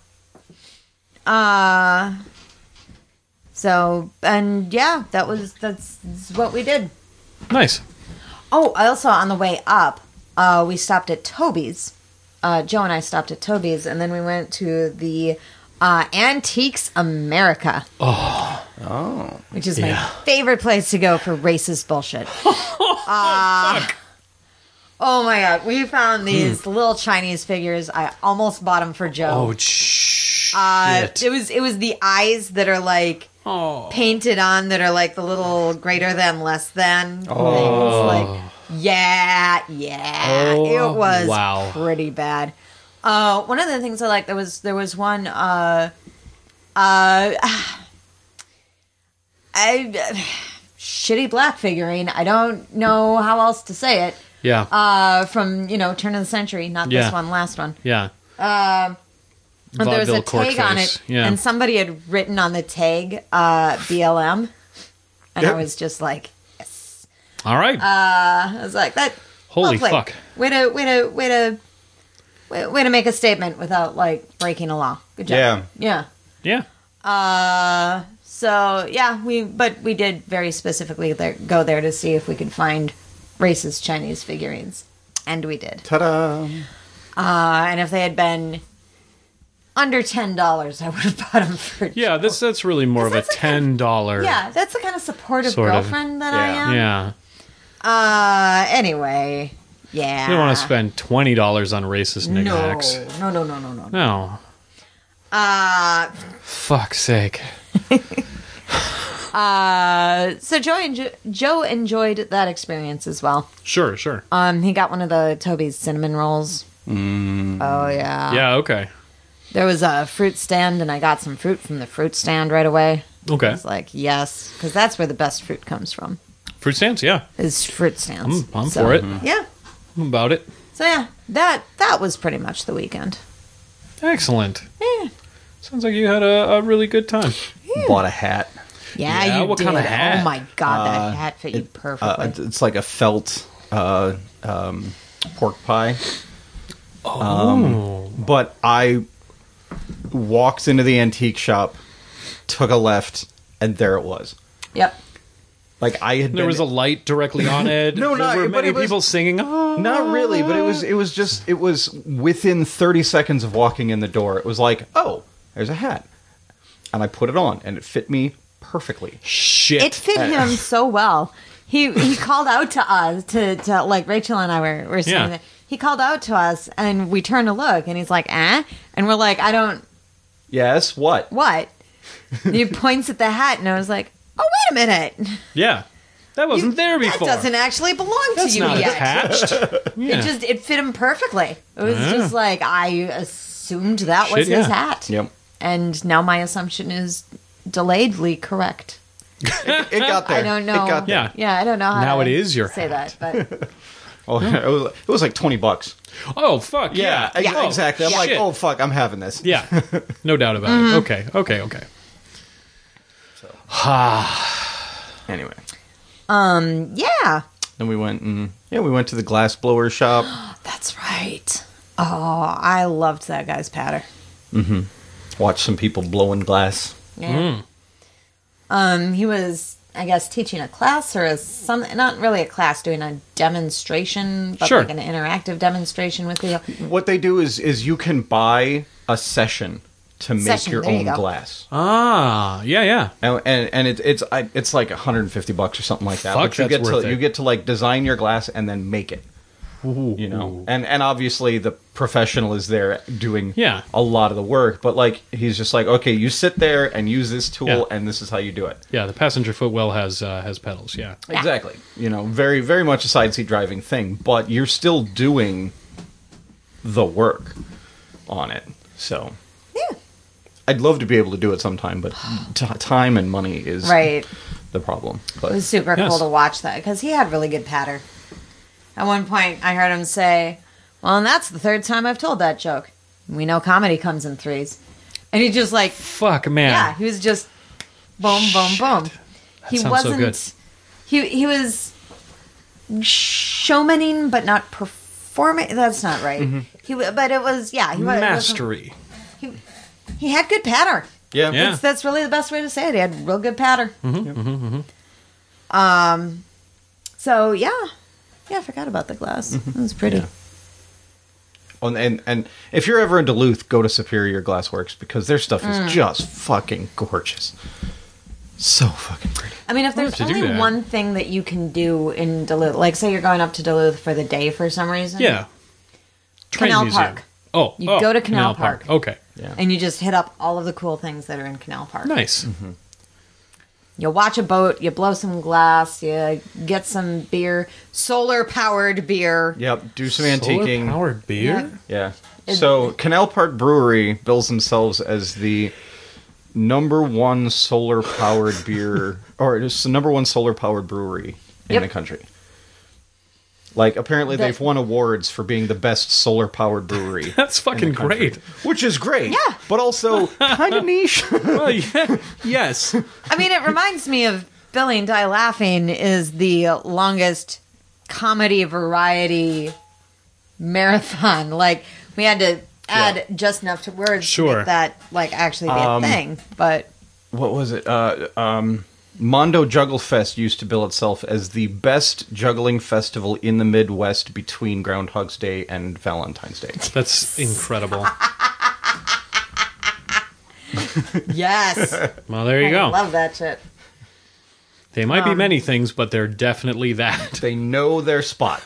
That's what we did. Nice. Oh, I also, on the way up, we stopped at Toby's. Joe and I stopped at Toby's, and then we went to the Antiques America. Oh. Which is my favorite place to go for racist bullshit. Fuck. Oh my god, we found these little Chinese figures. I almost bought them for Joe. Oh, shit. It was the eyes that are like painted on, that are like the little greater than, less than things. Like, yeah, it was pretty bad. One of the things I liked, there was one shitty black figurine. I don't know how else to say it. Yeah. From turn of the century, not Yeah. this one, last one. Yeah. There was a Vaudeville tag on cork face. it, Yeah. and somebody had written on the tag BLM, and I was just like, yes. All right. I was like, that. Holy well played. fuck. Way to make a statement without like breaking a law. Good job. Yeah. Yeah. So yeah, we did very specifically go there to see if we could find racist Chinese figurines, and we did. Ta-da! And if they had been under $10, I would have bought them for. Yeah, that's really more of a $10. Yeah, that's the kind of supportive Sort of. girlfriend that I am. Yeah. Anyway, yeah. You don't want to spend $20 on racist knickknacks. No. No. Fuck's sake. So Joe enjoyed that experience as well. Sure. He got one of the Toby's cinnamon rolls. Oh yeah. Yeah, okay. There was a fruit stand, and I got some fruit from the fruit stand right away. Okay. I was like, yes, because that's where the best fruit comes from. Fruit stands, yeah. Is fruit stands. I'm for it. Yeah. I'm about it. So yeah, that was pretty much the weekend. Excellent. Yeah. Sounds like you had a really good time. Bought a hat. Yeah, Yeah, you what did. kind of hat? Oh my god, that hat fit you perfectly. It's like a felt pork pie. But I walked into the antique shop, took a left, and there it was. Yep. Like I had. There was a light directly on it. No, there not- were but many it was- people singing. Oh, Not really, but it was within 30 seconds of walking in the door. It was like, oh, there's a hat, and I put it on, and it fit me perfectly. shit. It fit him so well. He called out to us to like Rachel and I were saying Yeah. that. He called out to us, and we turned to look, and he's like, eh? And we're like, I don't, Yes, what? what? And he points at the hat, and I was like, oh, wait a minute. Yeah. That wasn't there before. That doesn't actually belong That's to you not yet. attached. Yeah. It fit him perfectly. It was just like I assumed that was Shit, his yeah. hat. Yep. And now my assumption is delayedly correct. It got there. I don't know. It got there. Yeah. Yeah, I don't know how Now to it is your say hat. that, but Oh, it was like $20. Oh, fuck, yeah. Yeah. Exactly. I'm like, Shit. oh fuck, I'm having this. Yeah, no doubt about Mm-hmm. it. Okay. Anyway, yeah. then we went to the glass blower shop. That's right. Oh, I loved that guy's patter. Watched some people blowing glass. Yeah. He was, I guess, teaching a class or not really a class, doing a demonstration, but Sure. like an interactive demonstration with you. What they do is you can buy a session to make Session, your there you own go. glass. Ah, yeah. And it's like $150 or something like that. Fuck, but you that's get worth to it. you get to like design your glass and then make it. You know, and obviously the professional is there doing Yeah. a lot of the work, but like he's just like, okay, you sit there and use this tool, Yeah. and this is how you do it. Yeah, the passenger footwell has pedals, yeah. Exactly. You know, very very much a side seat driving thing, but you're still doing the work on it. So Yeah. I'd love to be able to do it sometime, but time and money is Right. the problem. It But was super Yes. cool to watch that because he had really good patter. At one point, I heard him say, "Well, and that's the third time I've told that joke. We know comedy comes in threes." And he just like, Fuck, man. yeah, he was just boom, boom, boom. He sounds so wasn't. good. He was showmaning, but not performing. That's not right. But it was He was, Mastery. he had good patter. yeah. Yeah. That's really the best way to say it. He had real good patter. So yeah, I forgot about the glass. It was pretty. Yeah. Oh, and if you're ever in Duluth, go to Superior Glassworks because their stuff is just fucking gorgeous. So fucking pretty. I mean, if there's to do only that. one thing that you can do in Duluth, like say you're going up to Duluth for the day for some reason, Yeah. Train Canal museum. Park. Oh, You go to Canal Park. Okay. Yeah. and you just hit up all of the cool things that are in Canal Park. Nice. You watch a boat, you blow some glass, you get some beer, solar powered beer. Yep. Do some antiquing. Solar-powered beer? Yeah. So Canal Park Brewery bills themselves as the #1 solar powered beer, or just the #1 solar powered brewery in Yep. the country. Like apparently they've won awards for being the best solar powered brewery. That's fucking country. great. Which is great. Yeah. But also kind of niche. Well, yeah. Yes. I mean, it reminds me of Billy and Die Laughing is the longest comedy variety marathon. Like, we had to add just enough to words to Sure. make that, like, actually be a thing. But, What was it? Mondo Juggle Fest used to bill itself as the best juggling festival in the Midwest between Groundhog's Day and Valentine's Day. That's incredible. yes. Well, there you I go. love that shit. They might be many things, but they're definitely that. They know their spot.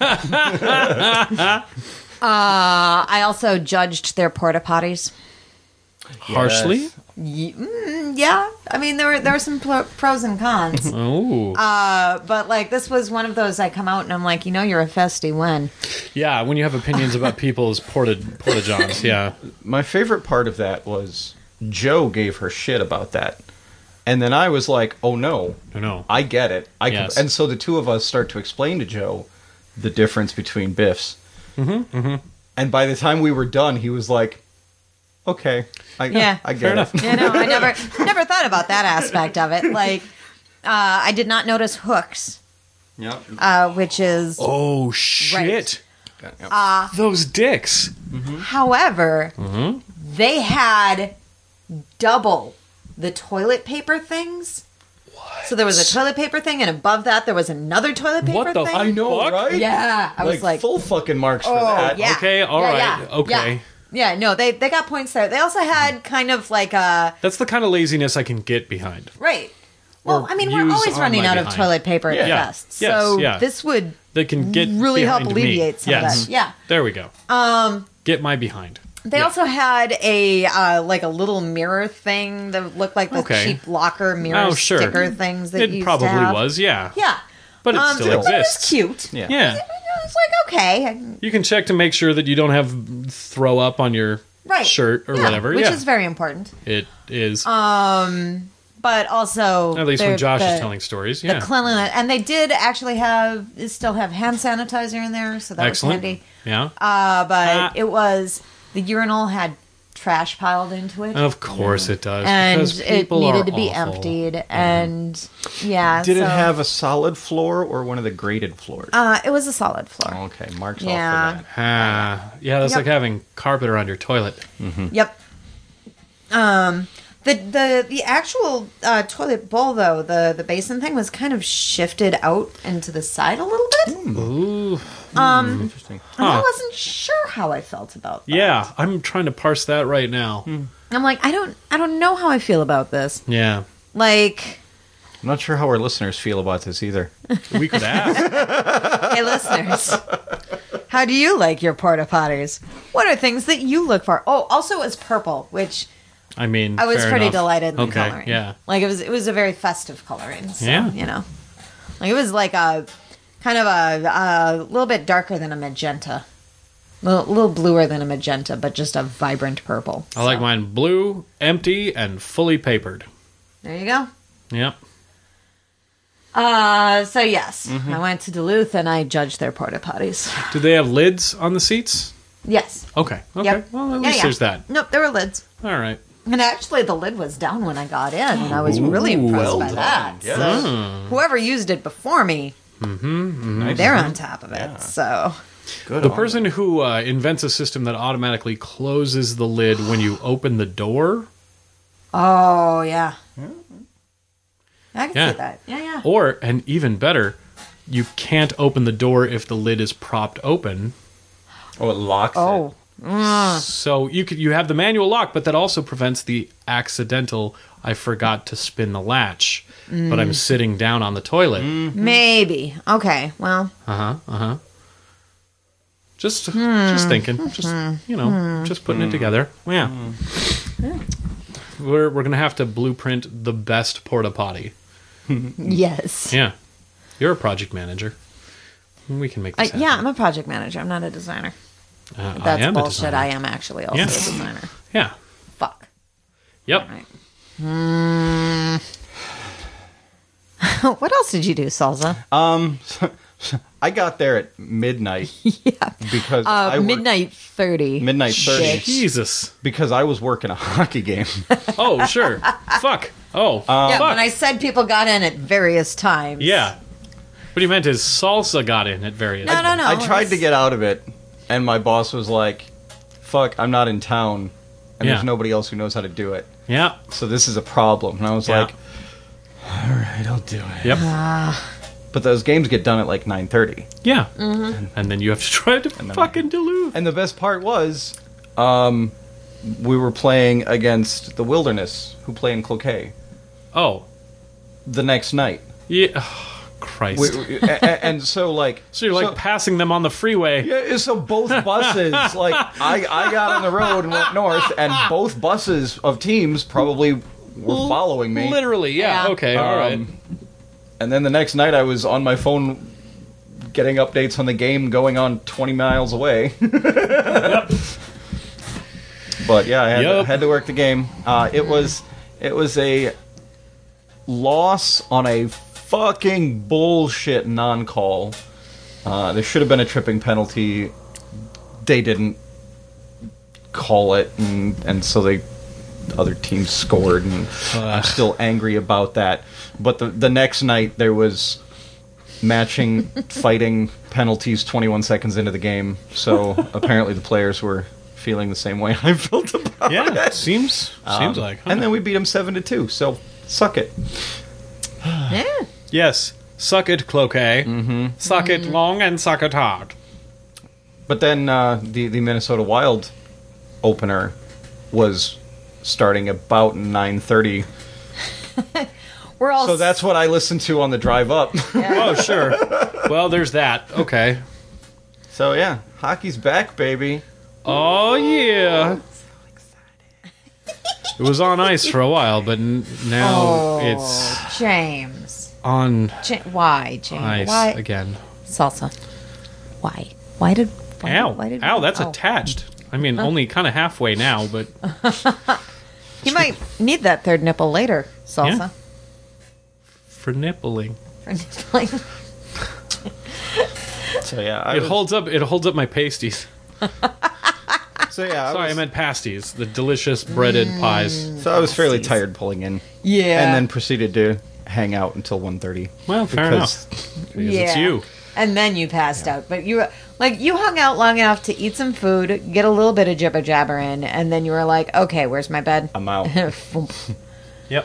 I also judged their porta potties. Harshly? Yeah. I mean, there were some pros and cons. Oh. But, like, this was one of those I come out and I'm like, you know, you're a festy when. Yeah, when you have opinions about people's porta-johns, yeah. My favorite part of that was Joe gave her shit about that. And then I was like, oh no, No. I get it. Yes. And so the two of us start to explain to Joe the difference between Biffs. And by the time we were done, he was like, okay, I Yeah, get fair it. enough. You know, I never thought about that aspect of it. Like, I did not notice hooks, Yep. which is, Oh, shit. Yep. Those dicks. however, they had double the toilet paper things. What? So there was a toilet paper thing, and above that there was another toilet paper What the thing. I know, Fuck? right? Yeah, I was like, full fucking marks for oh that. yeah, Okay, all yeah, right, okay. Yeah, no, they got points there. They also had kind of like a That's the kind of laziness I can get behind. right. Well, Or I mean, we're use always on running my out of behind. toilet paper at Yeah. Fest, Yes, so yeah. this would That can get really help behind me. alleviate some Yes. of that. Yeah. There we go. Get my behind. They Yeah. also had a like a little mirror thing that looked like the Okay. cheap locker mirror Oh, sure. sticker things that you It used probably to have. was, yeah. Yeah. But it still It exists. was cute. Yeah. Yeah. It's like, okay. You can check to make sure that you don't have throw up on your Right. shirt or Yeah, whatever. Which yeah. is very important. It is. But also... At least when they're- Josh is the- telling stories. The Yeah. cleanliness. And they did actually still have hand sanitizer in there, so that Excellent. was handy. Yeah. But it was... The urinal had trash piled into it. Of course it does. And because it people needed are to be awful. emptied. And, yeah. Did it so- have a solid floor or one of the graded floors? It was a solid floor. Okay, Mark's Yeah. off for that. Yeah, that's Yep. like having carpet around your toilet. Yep. The actual toilet bowl though, the basin thing was kind of shifted out into the side a little bit. Ooh. Interesting. And I wasn't sure how I felt about that. Yeah, I'm trying to parse that right now. I'm like, I don't know how I feel about this. Yeah. Like, I'm not sure how our listeners feel about this either. We could ask. hey listeners, how do you like your porta potties? What are things that you look for? Oh, also it was purple, which I mean, I was fair pretty enough. delighted in the Okay, coloring. yeah. Like it was a very festive coloring. So, Yeah. you know, like it was like a kind of a little bit darker than a magenta, a little bluer than a magenta, but just a vibrant purple. I like So, mine blue, empty, and fully papered. There you go. Yep. So yes, I went to Duluth and I judged their porta potties. Do they have lids on the seats? Yes. Okay. Okay. Yep. Well, at Yeah, least yeah. there's that. Nope, there were lids. All right. And actually, the lid was down when I got in, and I was really Ooh, impressed well by done. that. Yes. So, whoever used it before me, Nice. they're on top of it. Yeah. So, Good The on person who invents a system that automatically closes the lid when you open the door, oh yeah, I can Yeah. see that. Yeah, yeah. or, and even better, you can't open the door if the lid is propped open. Oh, it locks Oh, So you have the manual lock, but that also prevents the accidental I forgot to spin the latch, but I'm sitting down on the toilet. maybe. Okay. Well, Just thinking, just putting it together. Yeah. We're gonna have to blueprint the best porta potty. yes. Yeah. You're a project manager. We can make this happen. Yeah, I'm a project manager. I'm not a designer. I That's am a bullshit. designer. I am actually also Yeah. a designer. Yeah. Fuck. Yep. Right. What else did you do, Salsa? I got there at midnight Yeah. because I worked- Midnight 30. Midnight 30. Shit. Jesus. because I was working a hockey game. Oh, sure. Fuck. Oh, Yeah, fuck. when I said people got in at various times. Yeah. What he meant is salsa got in at various No, no, no. I tried to it's- get out of it, and my boss was like, "Fuck, I'm not in town, and Yeah. there's nobody else who knows how to do it. Yeah. So this is a problem." And I was Yeah. like, "All right, I'll do it." Yep. But those games get done at like 9:30. Yeah. And then you have to drive to then fucking Duluth. And the best part was, we were playing against the Wilderness, who play in Cloquet, Oh. the next night. Yeah. Oh, Christ. And so like, so you're like passing them on the freeway. yeah, so both buses, like I got on the road and went north, and both buses of teams probably were following me. Literally, yeah. Yeah. Okay, all right. And then the next night, I was on my phone getting updates on the game going on 20 miles away. But yeah, I had to work the game. It was a loss on a fucking bullshit non-call. There should have been a tripping penalty. They didn't call it, and so the other team scored, and I'm still angry about that. But the next night there was matching fighting penalties 21 seconds into the game, so apparently the players were feeling the same way I felt about it. Yeah, seems like. Huh? And then we beat them 7-2, so suck it. Yeah. Yes. Suck it, Cloquet. Suck it long and suck it hard. But then the Minnesota Wild opener was starting about 9:30, We're all so that's what I listened to on the drive up. Oh, sure. Well, there's that. Okay. So yeah, hockey's back, baby. Oh, yeah. It was on ice for a while, but now it's... James. on Why, Jane? ice Why? again. Salsa. Why? Why did... Ow, that's attached. I mean, only kind of halfway now, but... You might need that third nipple later, Salsa. Yeah. For nippling. For nippling. So yeah, It holds up my pasties. So yeah, Sorry, I meant pasties. The delicious breaded pies. So I was fairly tired pulling in. Yeah. And then proceeded to hang out until 1:30. Well, fair enough. Because it's you. And then you passed out. But you hung out long enough to eat some food, get a little bit of jibber jabber in, and then you were like, okay, where's my bed? I'm out. Yep.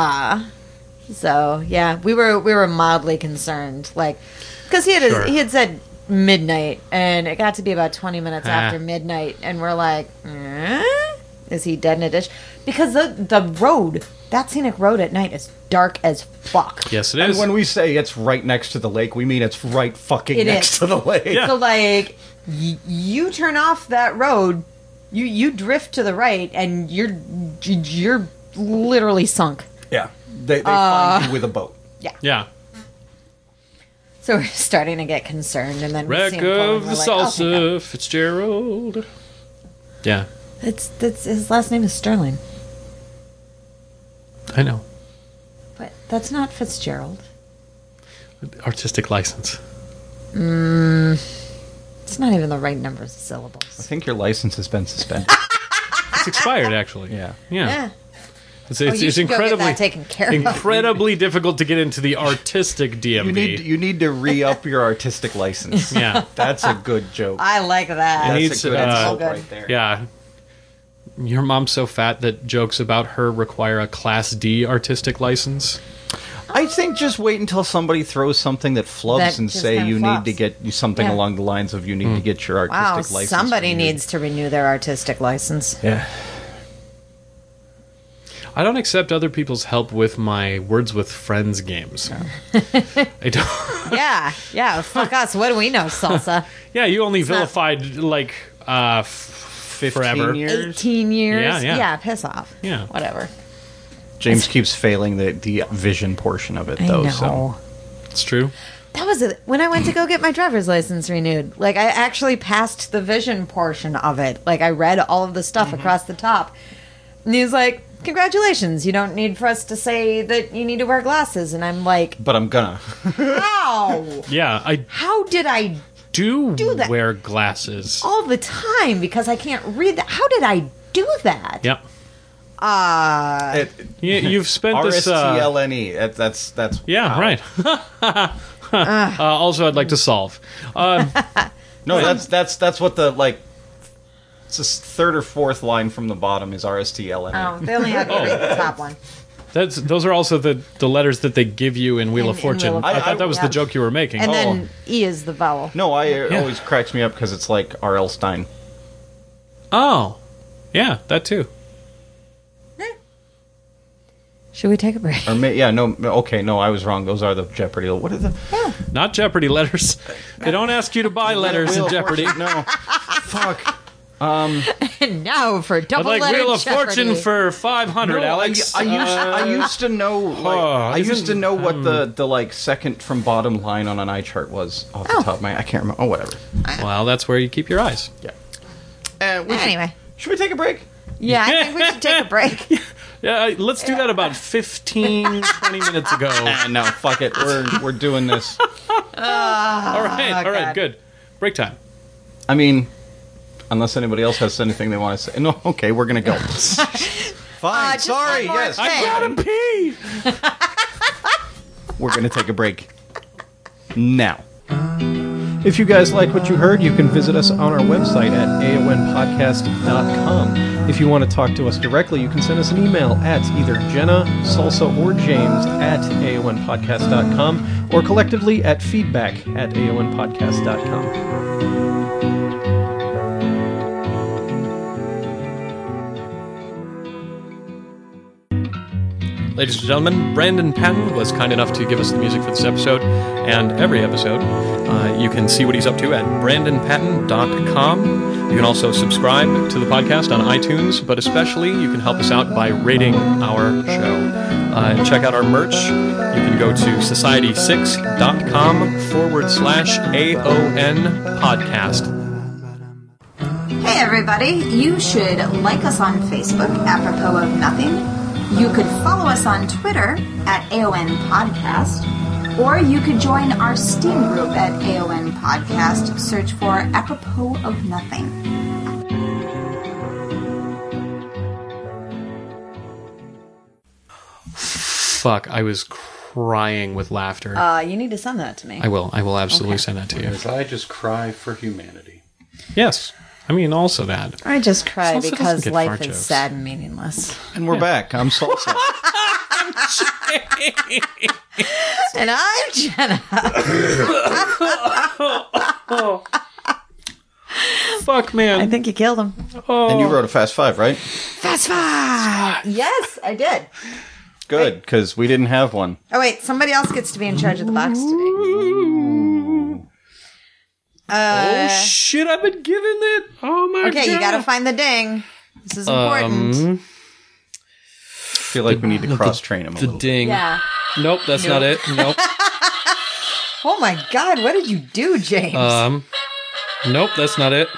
So yeah, we were mildly concerned, like, because he had said midnight, and it got to be about 20 minutes after midnight, and we're like, is he dead in a ditch? Because the road, that scenic road at night, is dark as fuck. Yes, it And is. when we say it's right next to the lake, we mean it's right fucking next to the lake. Yeah. So like, you turn off that road, you drift to the right, and you're literally sunk. Yeah. They find you with a boat. Yeah. So we're starting to get concerned, and then we Wreck see him pull, of and the we're like, oh, thank salsa, God. Fitzgerald. Yeah. That's his last name is Sterling, I know. but that's not Fitzgerald. Artistic license. It's not even the right number of I syllables. think your license has been suspended. It's expired, actually. Yeah. Yeah. It's you it's should go get incredibly that taken care of. incredibly difficult to get into the artistic DMV. You need to re-up your artistic license. Yeah. That's a good joke. I like that. That's needs, a good insult good. right there. Yeah. Your mom's so fat that jokes about her require a Class D artistic license. I think just wait until somebody throws something that flubs That and just say kinda you flops. need to get something Yeah. along the lines of you need to get your artistic Wow, license. somebody renewed. needs to renew their artistic license. Yeah. I don't accept other people's help with my Words with Friends games. I don't. Yeah. Fuck us. What do we know, Salsa? Yeah, you only not- vilified like forever. 15 years. 18 years. Yeah. Piss off. Yeah. Whatever. James keeps failing the vision portion of it, though. I know. So It's true. That was it. When I went to go get my driver's license renewed, like, I actually passed the vision portion of it. Like, I read all of the stuff across the top. And he was like, congratulations, you don't need for us to say that you need to wear glasses. And I'm like, but I'm gonna. how? Yeah, I How did I do that. wear glasses. all the time because I can't read that? How did I do that? Yep. You've spent this. RSTLNE. That's Yeah, wow. right. Also, I'd like to solve. No, that's what the like. It's the third or fourth line from the bottom is RSTLNE. Oh, they only have to read the top one. Those are also the letters that they give you in Wheel of In Fortune. Wheel of I thought that was Fortune, the joke you were making. And Oh. then E is the vowel. No, it always cracks me up because it's like R.L. Stein. Oh, yeah, that too. Should we take a break? Or no, I was wrong. Those are the Jeopardy. What are the Not Jeopardy letters. They don't ask you to buy letters Wheel in of Jeopardy. Fortune? No, fuck. And now for I'd double like letter Wheel of Jeopardy. Fortune for 500, No, Alex. I used to know. Like, I used to know what the like second from bottom line on an eye chart was off the top of my. I can't remember. Oh, whatever. Well, that's where you keep your eyes. Yeah. Anyway. Should we take a break? Yeah, I think we should take a break. Yeah, let's do that about 15, 20 minutes ago. No, fuck it. We're doing this. All right, God. good. Break time. I mean, unless anybody else has anything they want to say. No, okay, we're gonna go. Fine. just Sorry. one more Yes. thing. I gotta pee! We're going to take a break now. If you guys like what you heard, you can visit us on our website at aonpodcast.com. If you want to talk to us directly, you can send us an email at either Jenna, Salsa, or James at aonpodcast.com or collectively at feedback at aonpodcast.com. Ladies and gentlemen, Brandon Patton was kind enough to give us the music for this episode and every episode. You can see what he's up to at brandonpatton.com. You can also subscribe to the podcast on iTunes, but especially you can help us out by rating our show. Check out our merch. You can go to society6.com/AON podcast. Hey everybody, you should like us on Facebook, apropos of nothing. You could follow us on Twitter at AON Podcast, or you could join our Steam group at AON Podcast. Search for apropos of nothing. Fuck, I was crying with laughter. You need to send that to me. I will absolutely send that to you. As I just cry for humanity. Yes. I mean, also that. I just cry Salsa because doesn't get life fart is jokes. sad and meaningless. And we're back. I'm Salsa. And I'm Jenna. Fuck, man. I think you killed him. And you wrote a Fast Five, right? Fast Five! Yes, I did. Good, because we didn't have one. Oh, wait, somebody else gets to be in charge of the box today. Oh, shit, I've been given it. Oh, my God. Okay, you gotta find the ding. This is important. I feel like we need to cross-train him a The little. ding. Yeah. Nope, that's not it. Nope. Oh my God, what did you do, James? Nope, that's not it.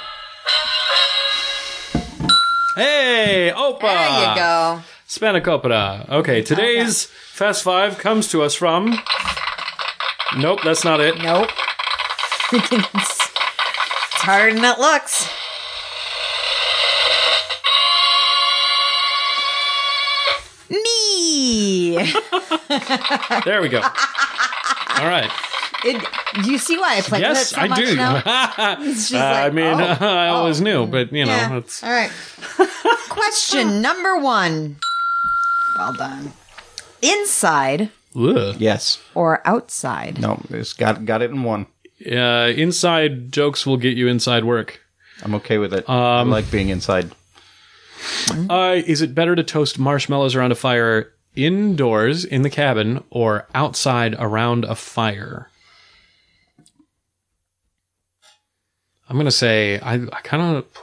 Hey, Opa! There you go. Spanakopera. Okay, today's Fast Five comes to us from... Nope, that's not it. Nope. It's harder than it looks. Me. There we go. All right. Do you see why I played with it Yes, so I much do. now? It's just like, I mean, I always knew, but, you know, yeah. it's... All right. Question number 1. Well done. Inside Ugh. Yes. or outside? No, it's got it in one. Inside jokes will get you inside work. I'm okay with it. I like being inside. Is it better to toast marshmallows around a fire indoors in the cabin or outside around a fire? I'm going to say I kind of...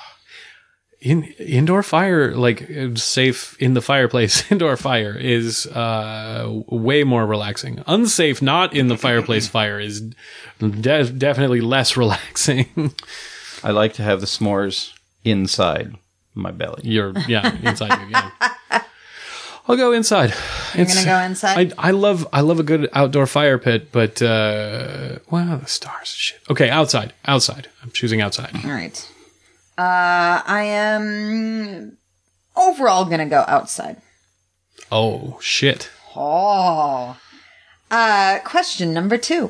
Indoor fire, like safe in the fireplace, indoor fire is way more relaxing. Unsafe, not in the fireplace fire is definitely less relaxing. I like to have the s'mores inside my belly. Inside you, yeah. I'll go inside. You're going to go inside? I love a good outdoor fire pit, but well, the stars, shit. Okay, outside. I'm choosing outside. All right. I am overall going to go outside. Oh, shit. Oh. Question number 2.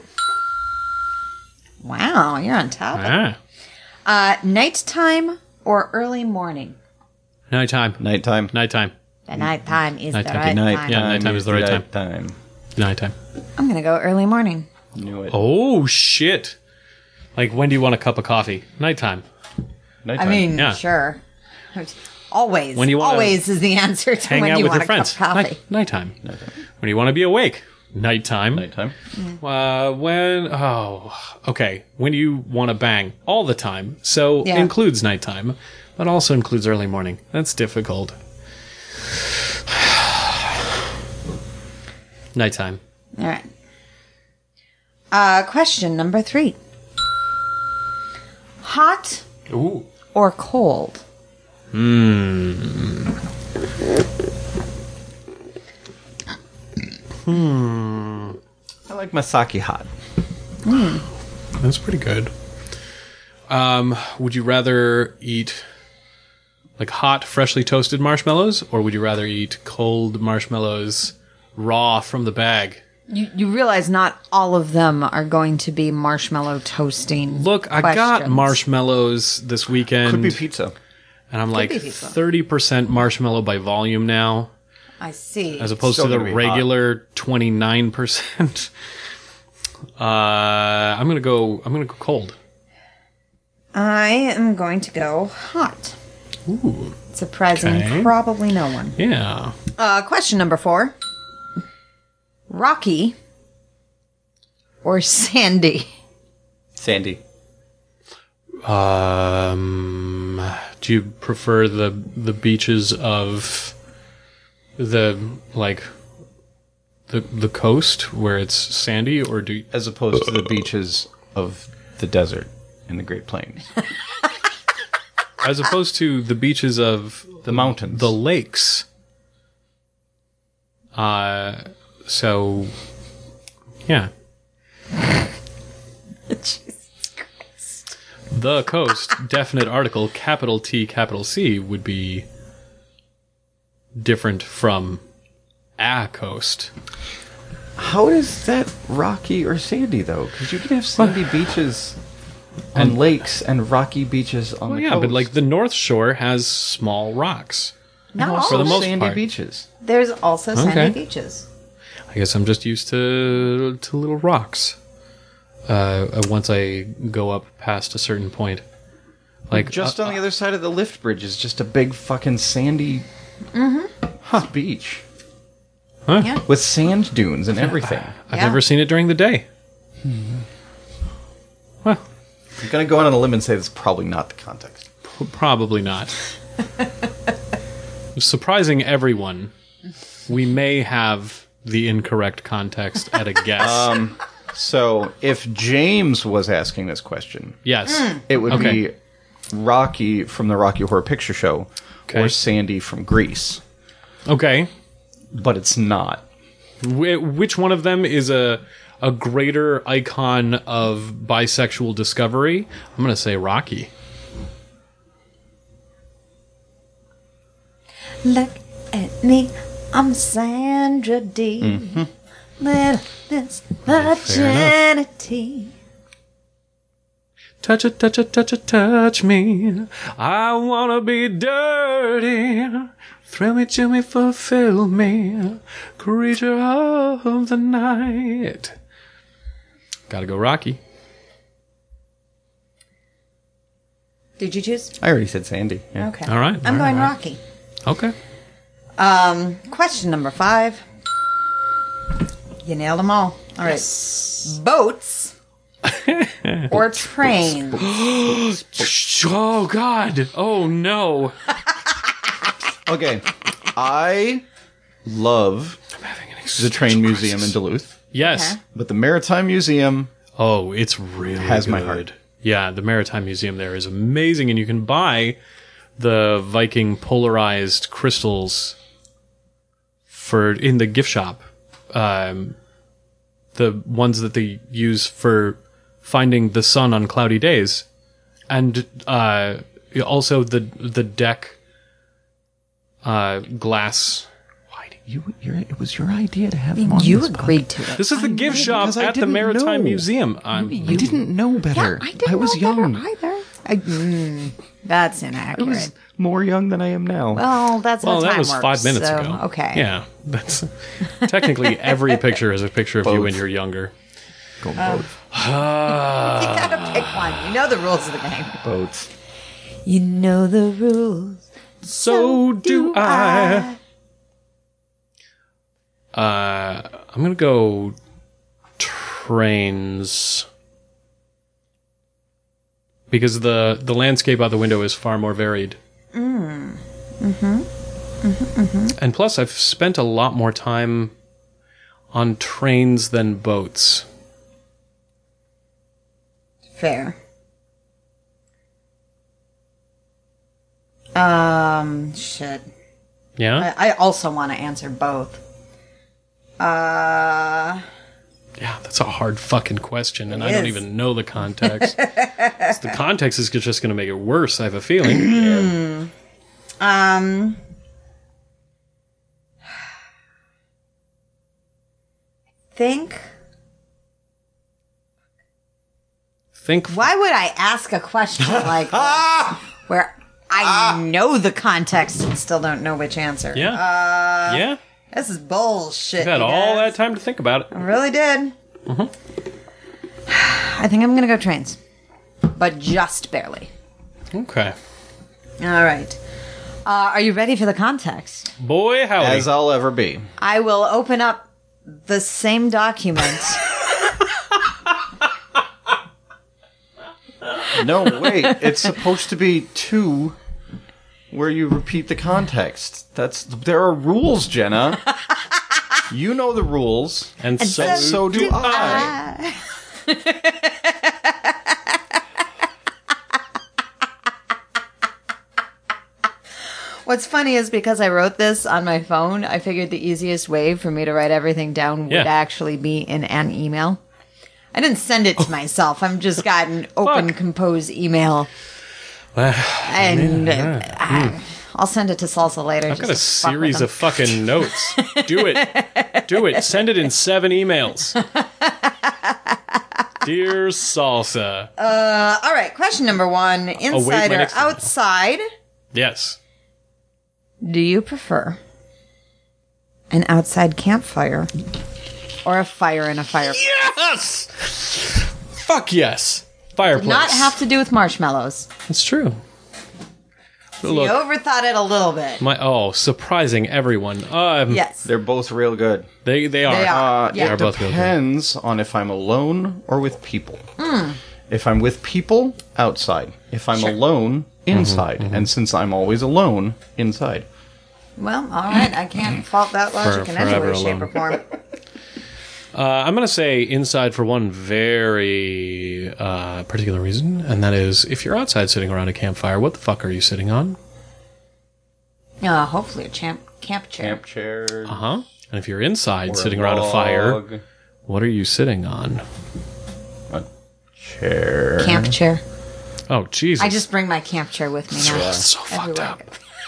Wow, you're on top. Nighttime or early morning? Nighttime. Nighttime. The nighttime is the Nighttime. right time. Yeah, nighttime is the right time. Nighttime. I'm going to go early morning. Knew it. Oh, shit. Like, when do you want a cup of coffee? Nighttime. Nighttime. I mean, Yeah. sure. Always. When you wanna always is the answer to Hang when out you with want your a friends. cup of coffee. Nighttime. When do you want to be awake? Nighttime. Nighttime. Okay. When do you want to bang? All the time. So Yeah. includes nighttime, but also includes early morning. That's difficult. Nighttime. All right. Question number 3. Hot Ooh. or cold? I like my sake hot. That's pretty good. Would you rather eat like hot, freshly toasted marshmallows, or would you rather eat cold marshmallows raw from the bag? You realize not all of them are going to be marshmallow toasting. Look, I got questions. marshmallows this weekend. Could be pizza. And I'm like be pizza. 30% marshmallow by volume now, I see. as opposed Still to the gonna be regular 29%. I'm gonna go cold. I am going to go hot. Ooh, Surprising Okay. probably no one. yeah. Question number 4. Rocky or Sandy? Sandy. Do you prefer the beaches of the like the coast where it's sandy, or do you... As opposed to the beaches of the desert in the Great Plains. As opposed to the beaches of the mountains, the lakes. So, yeah. Jesus Christ. The coast, definite article, capital T, capital C, would be different from a coast. How is that rocky or sandy, though? Because you can have sandy beaches and lakes and rocky beaches on the coast. But like the North Shore has small rocks. No, for the most sandy part. beaches. There's also sandy Okay. beaches. I guess I'm just used to little rocks. Once I go up past a certain point, like Just on the other side of the lift bridge is just a big fucking sandy beach huh? Yeah. with sand dunes and everything. I've Yeah. never seen it during the day. Well, I'm going to go out on a limb and say that's probably not the context. probably not. Surprising everyone, we may have the incorrect context at a guess. So, if James was asking this question, Yes. it would Okay. be Rocky from the Rocky Horror Picture Show Okay. or Sandy from Grease. Okay. But it's not. Which one of them is a greater icon of bisexual discovery? I'm going to say Rocky. Look at me, I'm Sandra D. Little this virginity. Touch it, touch it, touch it, touch me. I want to be dirty. Thrill me, chill me, fulfill me. Creature of the night. Gotta go Rocky. Did you choose? I already said Sandy. Yeah. Okay. All right, I'm all right, going all right. Rocky. Okay. Question number 5. You nailed them all. All right. Boats or trains? Oh, God. Oh, no. Okay. I love the train museum in Duluth, Yes. Okay. but the Maritime Museum Oh, it's really has my good. heart. Yeah, the Maritime Museum there is amazing, and you can buy the Viking polarized crystals in the gift shop. The ones that they use for finding the sun on cloudy days, and also the deck glass. It was your idea to have them on You this agreed to it. This is the gift shop because I at the didn't Maritime know. Museum. I didn't know better. I didn't was know young. better either. That's inaccurate. I was more young than I am now. Well, that's how Well, time that was works, 5 minutes so, ago. Okay. Yeah, that's technically every picture is a picture of you Both. when you're younger. Go both. You gotta pick one. You know the rules of the game. Boats. You know the rules. So do I. I'm gonna go trains because the landscape out the window is far more varied. And plus, I've spent a lot more time on trains than boats. Fair. Shit. Yeah, I also want to answer both. yeah, that's a hard fucking question, and I don't is. even know the context. The context is just going to make it worse. I have a feeling. Think Why would I ask a question like this where I know the context and still don't know which answer? Yeah. Yeah. This is bullshit. You've had you all guys. that time to think about it. I really did. I think I'm going to go trains, but just barely. Okay. All right. Are you ready for the context? Boy, howdy. As I'll ever be. I will open up the same document. No, wait. It's supposed to be 2 where you repeat the context. There are rules, Jenna. You know the rules. And So do I. What's funny is because I wrote this on my phone, I figured the easiest way for me to write everything down would actually be in an email. I didn't send it to myself. I've just got an open, compose email. And I'll send it to Salsa later. I've got a series of fucking notes. Do it. Do it. Send it in 7 emails. Dear Salsa. All right, question number 1. Inside or outside? Yes. Do you prefer an outside campfire or a fire in a fireplace? Yes! Fuck yes. Fireplace. Not have to do with marshmallows. It's true. So you overthought it a little bit. Surprising everyone. Yes. They're both real good. They are. They are. They are both real good. Depends on if I'm alone or with people. If I'm with people, outside. If I'm alone, inside. And since I'm always alone, inside. Well, all right. I can't fault that logic in any way, shape, or form. I'm going to say inside for one very particular reason, and that is if you're outside sitting around a campfire, what the fuck are you sitting on? Hopefully a camp chair. Camp chairs. And if you're inside sitting around a fire, what are you sitting on? A chair. Camp chair. Oh, Jesus. I just bring my camp chair with me now. So fucked up.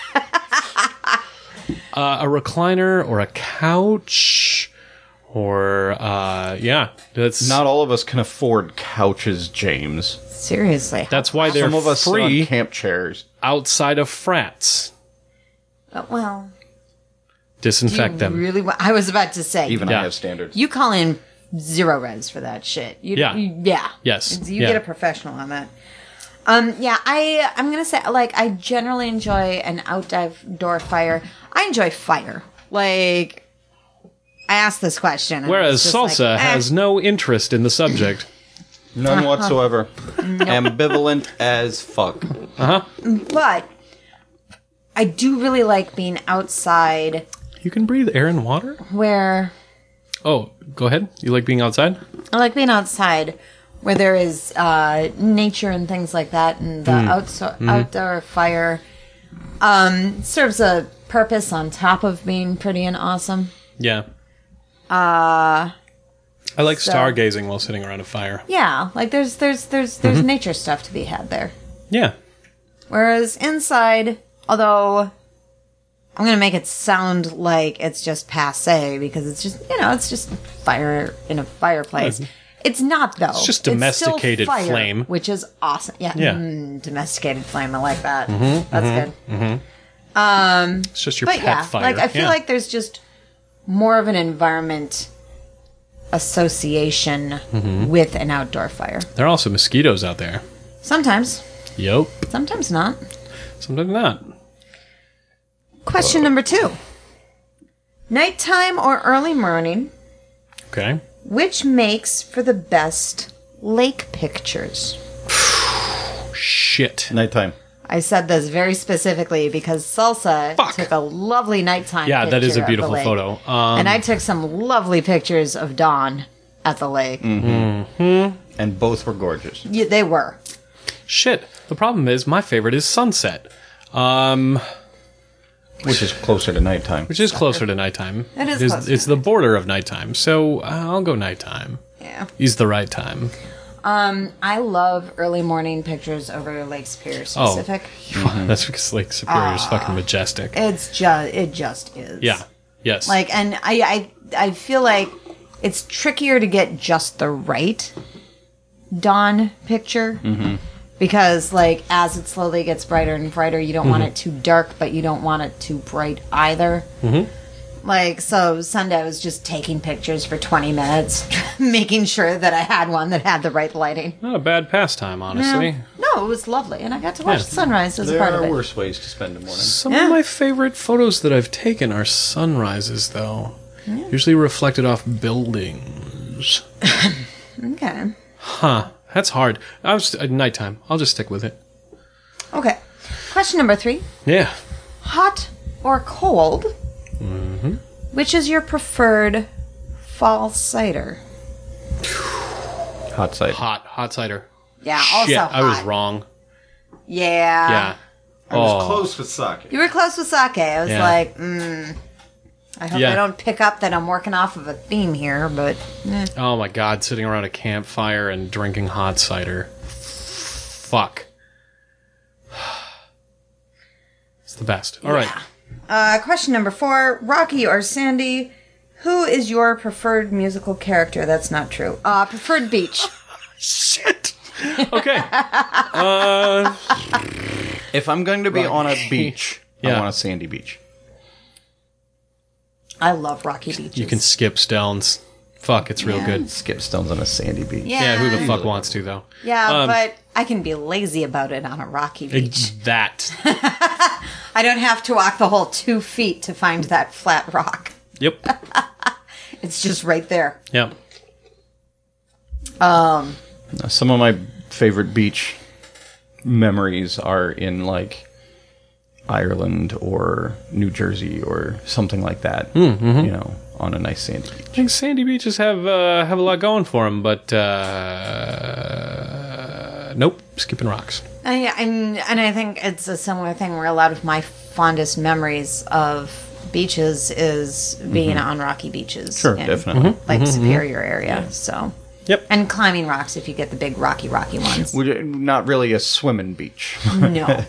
A recliner or a couch or, that's... Not all of us can afford couches, James. Seriously. That's why they're Some of us sit free on camp chairs. outside of frats. Well... Disinfect them. Really? I was about to say. Even I have standards. You call in 0 res for that shit. Yeah. Yes. You get a professional on that. I'm gonna say, like, I generally enjoy an outdoor fire. I enjoy fire. Like, I asked this question. Whereas Salsa has no interest in the subject. None whatsoever. Ambivalent as fuck. But I do really like being outside. You can breathe air and water? Where... Oh, go ahead. You like being outside? I like being outside where there is nature and things like that, and the outdoor fire serves a purpose on top of being pretty and awesome. Yeah. I like stargazing while sitting around a fire. Yeah, like there's nature stuff to be had there. Yeah. Whereas inside, although I'm going to make it sound like it's just passé because it's just, it's just fire in a fireplace. It's not, though. It's just domesticated fire, flame. Which is awesome. Yeah. Domesticated flame. I like that. That's good. It's just your pet fire. Like, I feel like there's just more of an environment association with an outdoor fire. There are also mosquitoes out there. Sometimes. Yup. Sometimes not. Sometimes not. Question number 2. Nighttime or early morning? Okay. Which makes for the best lake pictures? Shit. Nighttime. I said this very specifically because Salsa took a lovely nighttime picture. Yeah, that is a beautiful of the lake. photo. And I took some lovely pictures of dawn at the lake. And both were gorgeous. Yeah, they were. Shit. The problem is my favorite is sunset. Which is closer to nighttime. Which is closer to nighttime. It is closer It's the border of nighttime. So I'll go nighttime. Yeah. Is the right time. I love early morning pictures over Lake Superior specific. That's because Lake Superior is fucking majestic. It just is. Yeah. Yes. Like, and I feel like it's trickier to get just the right dawn picture. Because, like, as it slowly gets brighter and brighter, you don't want it too dark, but you don't want it too bright either. Like, so Sunday I was just taking pictures for 20 minutes, making sure that I had one that had the right lighting. Not a bad pastime, honestly. No, it was lovely, and I got to watch the sunrise as a part of it. There are worse ways to spend a morning. Some of my favorite photos that I've taken are sunrises, though. Usually reflected off buildings. Okay. Huh. That's hard. Nighttime. I'll just stick with it. Okay. Question number 3. Yeah. Hot or cold? Which is your preferred fall cider? Hot cider. Hot cider. Yeah, also Shit, hot. I was wrong. Yeah. Yeah. I was close with sake. You were close with sake. I was Yeah. like, I hope Yeah. I don't pick up that I'm working off of a theme here, but Oh my god, sitting around a campfire and drinking hot cider. Fuck. It's the best. All right. Question number 4, Rocky or Sandy, who is your preferred musical character? That's not true. Preferred beach. Shit. Okay. If I'm going to be on a beach, Yeah. I want a sandy beach. I love rocky beaches. You can skip stones. Fuck, it's real Yeah. good. Skip stones on a sandy beach. Yeah, who the fuck wants to, though? Yeah, but I can be lazy about it on a rocky beach. That. I don't have to walk the whole 2 feet to find that flat rock. Yep. It's just right there. Yep. Some of my favorite beach memories are in like Ireland or New Jersey or something like that. Mm-hmm. You know, on a nice sandy beach. I think sandy beaches have a lot going for them, but nope, skipping rocks. Yeah, and I think it's a similar thing where a lot of my fondest memories of beaches is being on rocky beaches. Sure, in, definitely. like Superior area. So. Yep. And climbing rocks if you get the big rocky ones. Not really a swimming beach. No.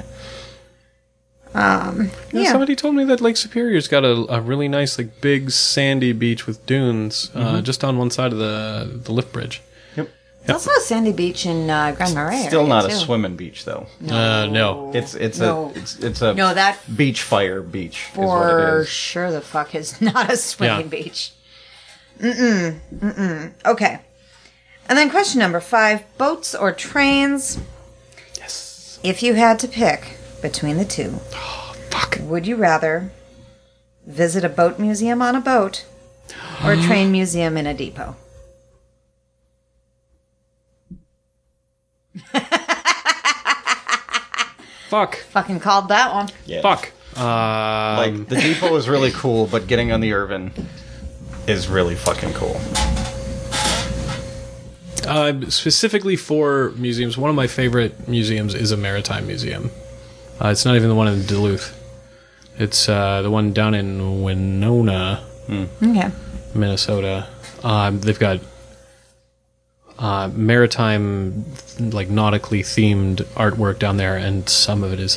Yeah, somebody told me that Lake Superior's got a really nice, like, big sandy beach with dunes just on one side of the lift bridge. Yep. There's also a sandy beach in Grand Marais. Still area, not a too. swimming beach though. No. It's No. a No, that beach fire beach is what for it is. sure the fuck is not a swimming Yeah. beach. Okay. And then question number 5, boats or trains? Yes. If you had to pick between the two, Fuck. would you rather visit a boat museum on a boat or a train museum in a depot? Fuck. Fucking called that one. Yeah. Fuck. Like the depot is really cool, but getting on the Irvin is really fucking cool. Specifically for museums, one of my favorite museums is a maritime museum. It's not even the one in Duluth. It's the one down in Winona, Okay. Minnesota. They've got maritime, like nautically themed artwork down there, and some of it is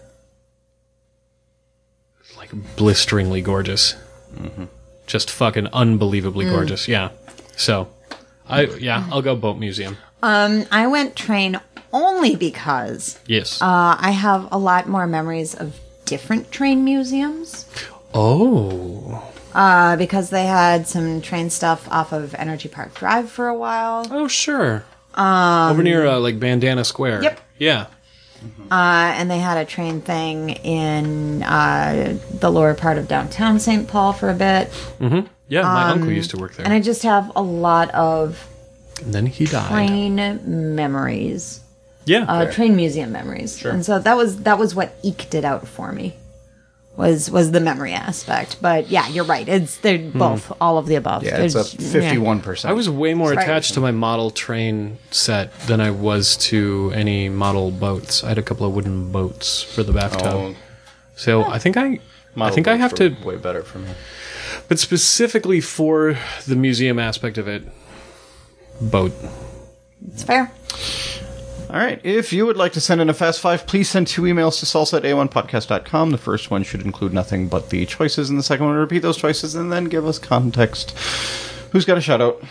like blisteringly gorgeous. Just fucking unbelievably gorgeous. Yeah. So, I'll go boat museum. I went train only because Yes. I have a lot more memories of different train museums. Oh. Because they had some train stuff off of Energy Park Drive for a while. Oh, sure. Over near, like, Bandana Square. Yep. Yeah. And they had a train thing in the lower part of downtown St. Paul for a bit. Yeah, my uncle used to work there. And I just have a lot of And then he died. train memories. Yeah. Train museum memories. Sure. And so that was what eked it out for me. Was the memory aspect. But yeah, you're right. They're both all of the above. Yeah, it's a There's- 51%. I was way more That's right. attached to my model train set than I was to any model boats. I had a couple of wooden boats for the bathtub. Oh, So I think I model have boats to, were way better for me. but specifically for the museum aspect of it, boat. It's fair. All right. If you would like to send in a Fast Five, please send 2 emails to salsa@a1podcast.com. The first one should include nothing but the choices, and the second one repeat those choices and then give us context. Who's got a shout out?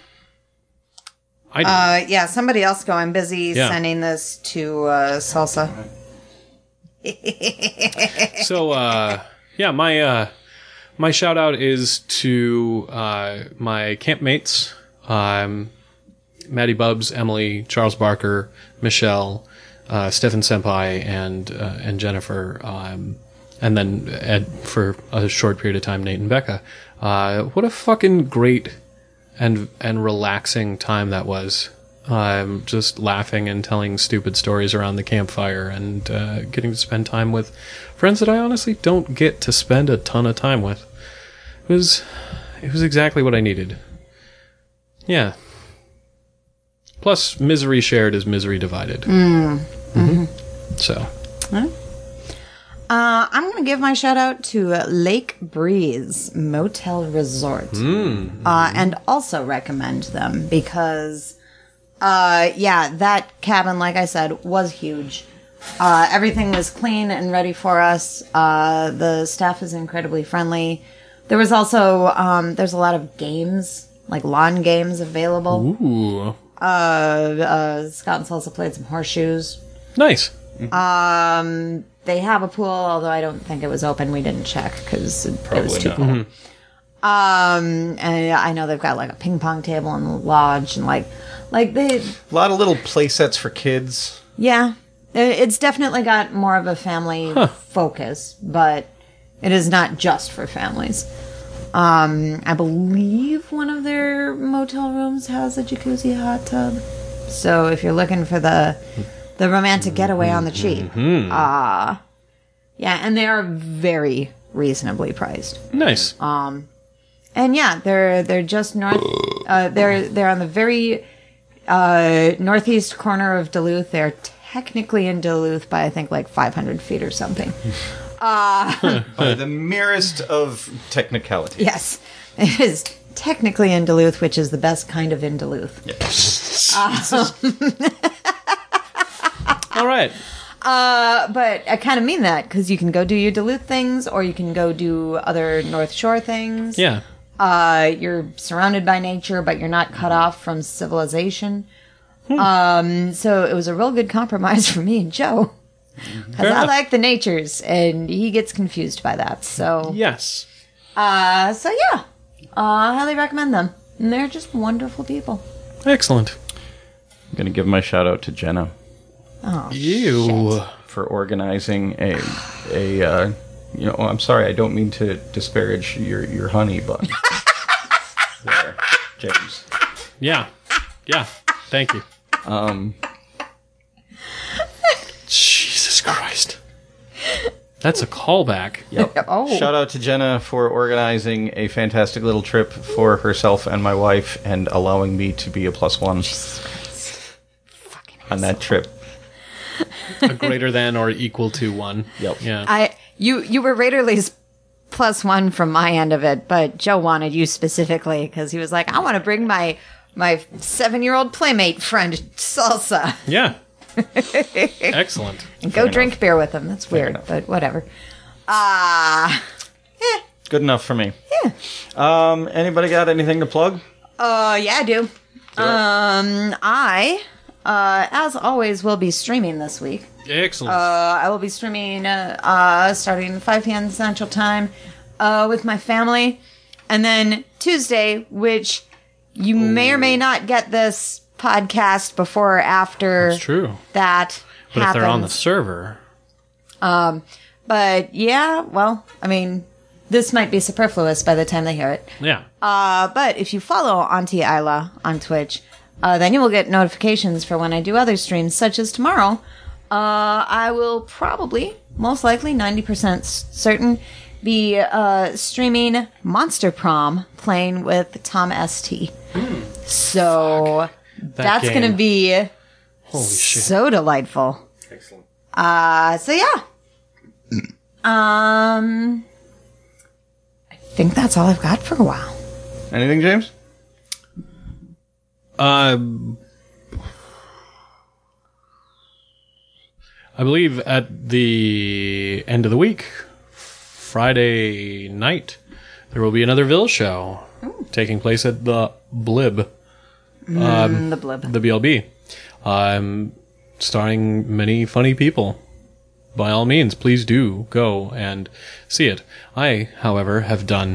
I do. Yeah, somebody else go. I'm busy Yeah. sending this to Salsa. So, my shout out is to my campmates, Maddie Bubbs, Emily, Charles Barker, Michelle, Stefan Senpai, and Jennifer, and then Ed for a short period of time, Nate and Becca. What a fucking great and relaxing time that was. Just laughing and telling stupid stories around the campfire and getting to spend time with friends that I honestly don't get to spend a ton of time with. was exactly what I needed. Yeah. Plus, misery shared is misery divided. So. I'm going to give my shout out to Lake Breeze Motel Resort. And also recommend them because, that cabin, like I said, was huge. Everything was clean and ready for us. The staff is incredibly friendly. There was also, there's a lot of games, like lawn games available. Ooh. Scott and Salsa played some horseshoes. Nice. They have a pool, although I don't think it was open. We didn't check because it was too cold. And I know they've got like a ping pong table in the lodge and like they A lot of little play sets for kids. Yeah, it's definitely got more of a family focus, but it is not just for families. I believe one of their motel rooms has a jacuzzi hot tub. So if you're looking for the romantic getaway on the cheap, yeah, and they are very reasonably priced. Nice. And yeah, they're just north. They're on the very northeast corner of Duluth. They're technically in Duluth by I think like 500 feet or something. By the merest of technicality. Yes, it is technically in Duluth, which is the best kind of in Duluth. Yes. All right. But I kind of mean that because you can go do your Duluth things, or you can go do other North Shore things. Yeah. You're surrounded by nature, but you're not cut off from civilization. So it was a real good compromise for me and Joe. Because I like the natures, and he gets confused by that. So Yes. yeah, I highly recommend them. And they're just wonderful people. Excellent. I'm going to give my shout out to Jenna Oh, You. for organizing I'm sorry, I don't mean to disparage your honey, but there, James. Yeah. Yeah. Thank you. Jesus Christ. That's a callback. Yep. Oh. Shout out to Jenna for organizing a fantastic little trip for herself and my wife and allowing me to be a +1 on that trip. A greater than or equal to 1. Yep. Yeah. You were Raiderly's +1 from my end of it, but Joe wanted you specifically because he was like, I want to bring my 7-year-old playmate friend Salsa. Yeah. Excellent. And go drink beer with him. That's weird, but whatever. Good enough for me. Yeah. Anybody got anything to plug? Yeah, I do. I, as always, will be streaming this week. Excellent. I will be streaming starting 5 p.m. Central Time with my family. And then Tuesday, which you may or may not get this podcast before or after That's true. that But happens. if they're on the server. But yeah, well, I mean, this might be superfluous by the time they hear it. Yeah. But if you follow Auntie Isla on Twitch, then you will get notifications for when I do other streams, such as tomorrow. I will probably, most likely, 90% certain, be streaming Monster Prom, playing with Tom ST. So that's going to be Holy shit. so delightful. Excellent. So yeah. I think that's all I've got for a while. Anything, James? I believe at the end of the week, Friday night, there will be another Ville show taking place at the Blib. The blib. The BLB. Starring many funny people. By all means, please do go and see it. I, however, have done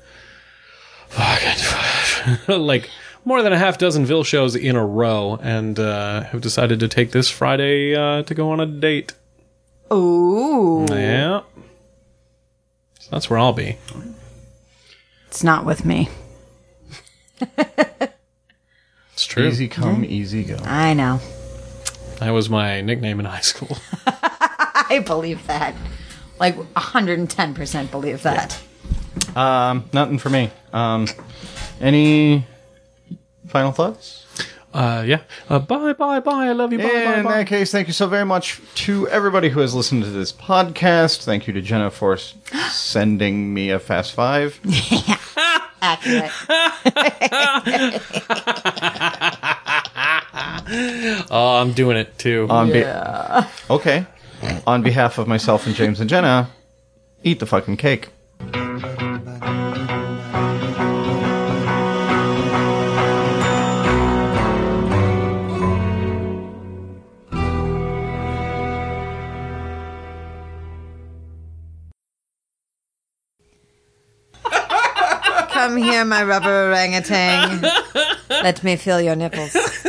like more than a half dozen Ville shows in a row, and have decided to take this Friday to go on a date. Ooh. Yeah. So that's where I'll be. It's not with me. It's true. Easy come, easy go. I know. That was my nickname in high school. I believe that. Like 110% believe that. Nothing for me. Any final thoughts? Yeah. Bye. I love you. Bye. In that case, thank you so very much to everybody who has listened to this podcast. Thank you to Jenna for sending me a Fast Five. Accurate. Oh, I'm doing it too. Okay. On behalf of myself and James and Jenna, eat the fucking cake. Come here, my rubber orangutan. Let me feel your nipples.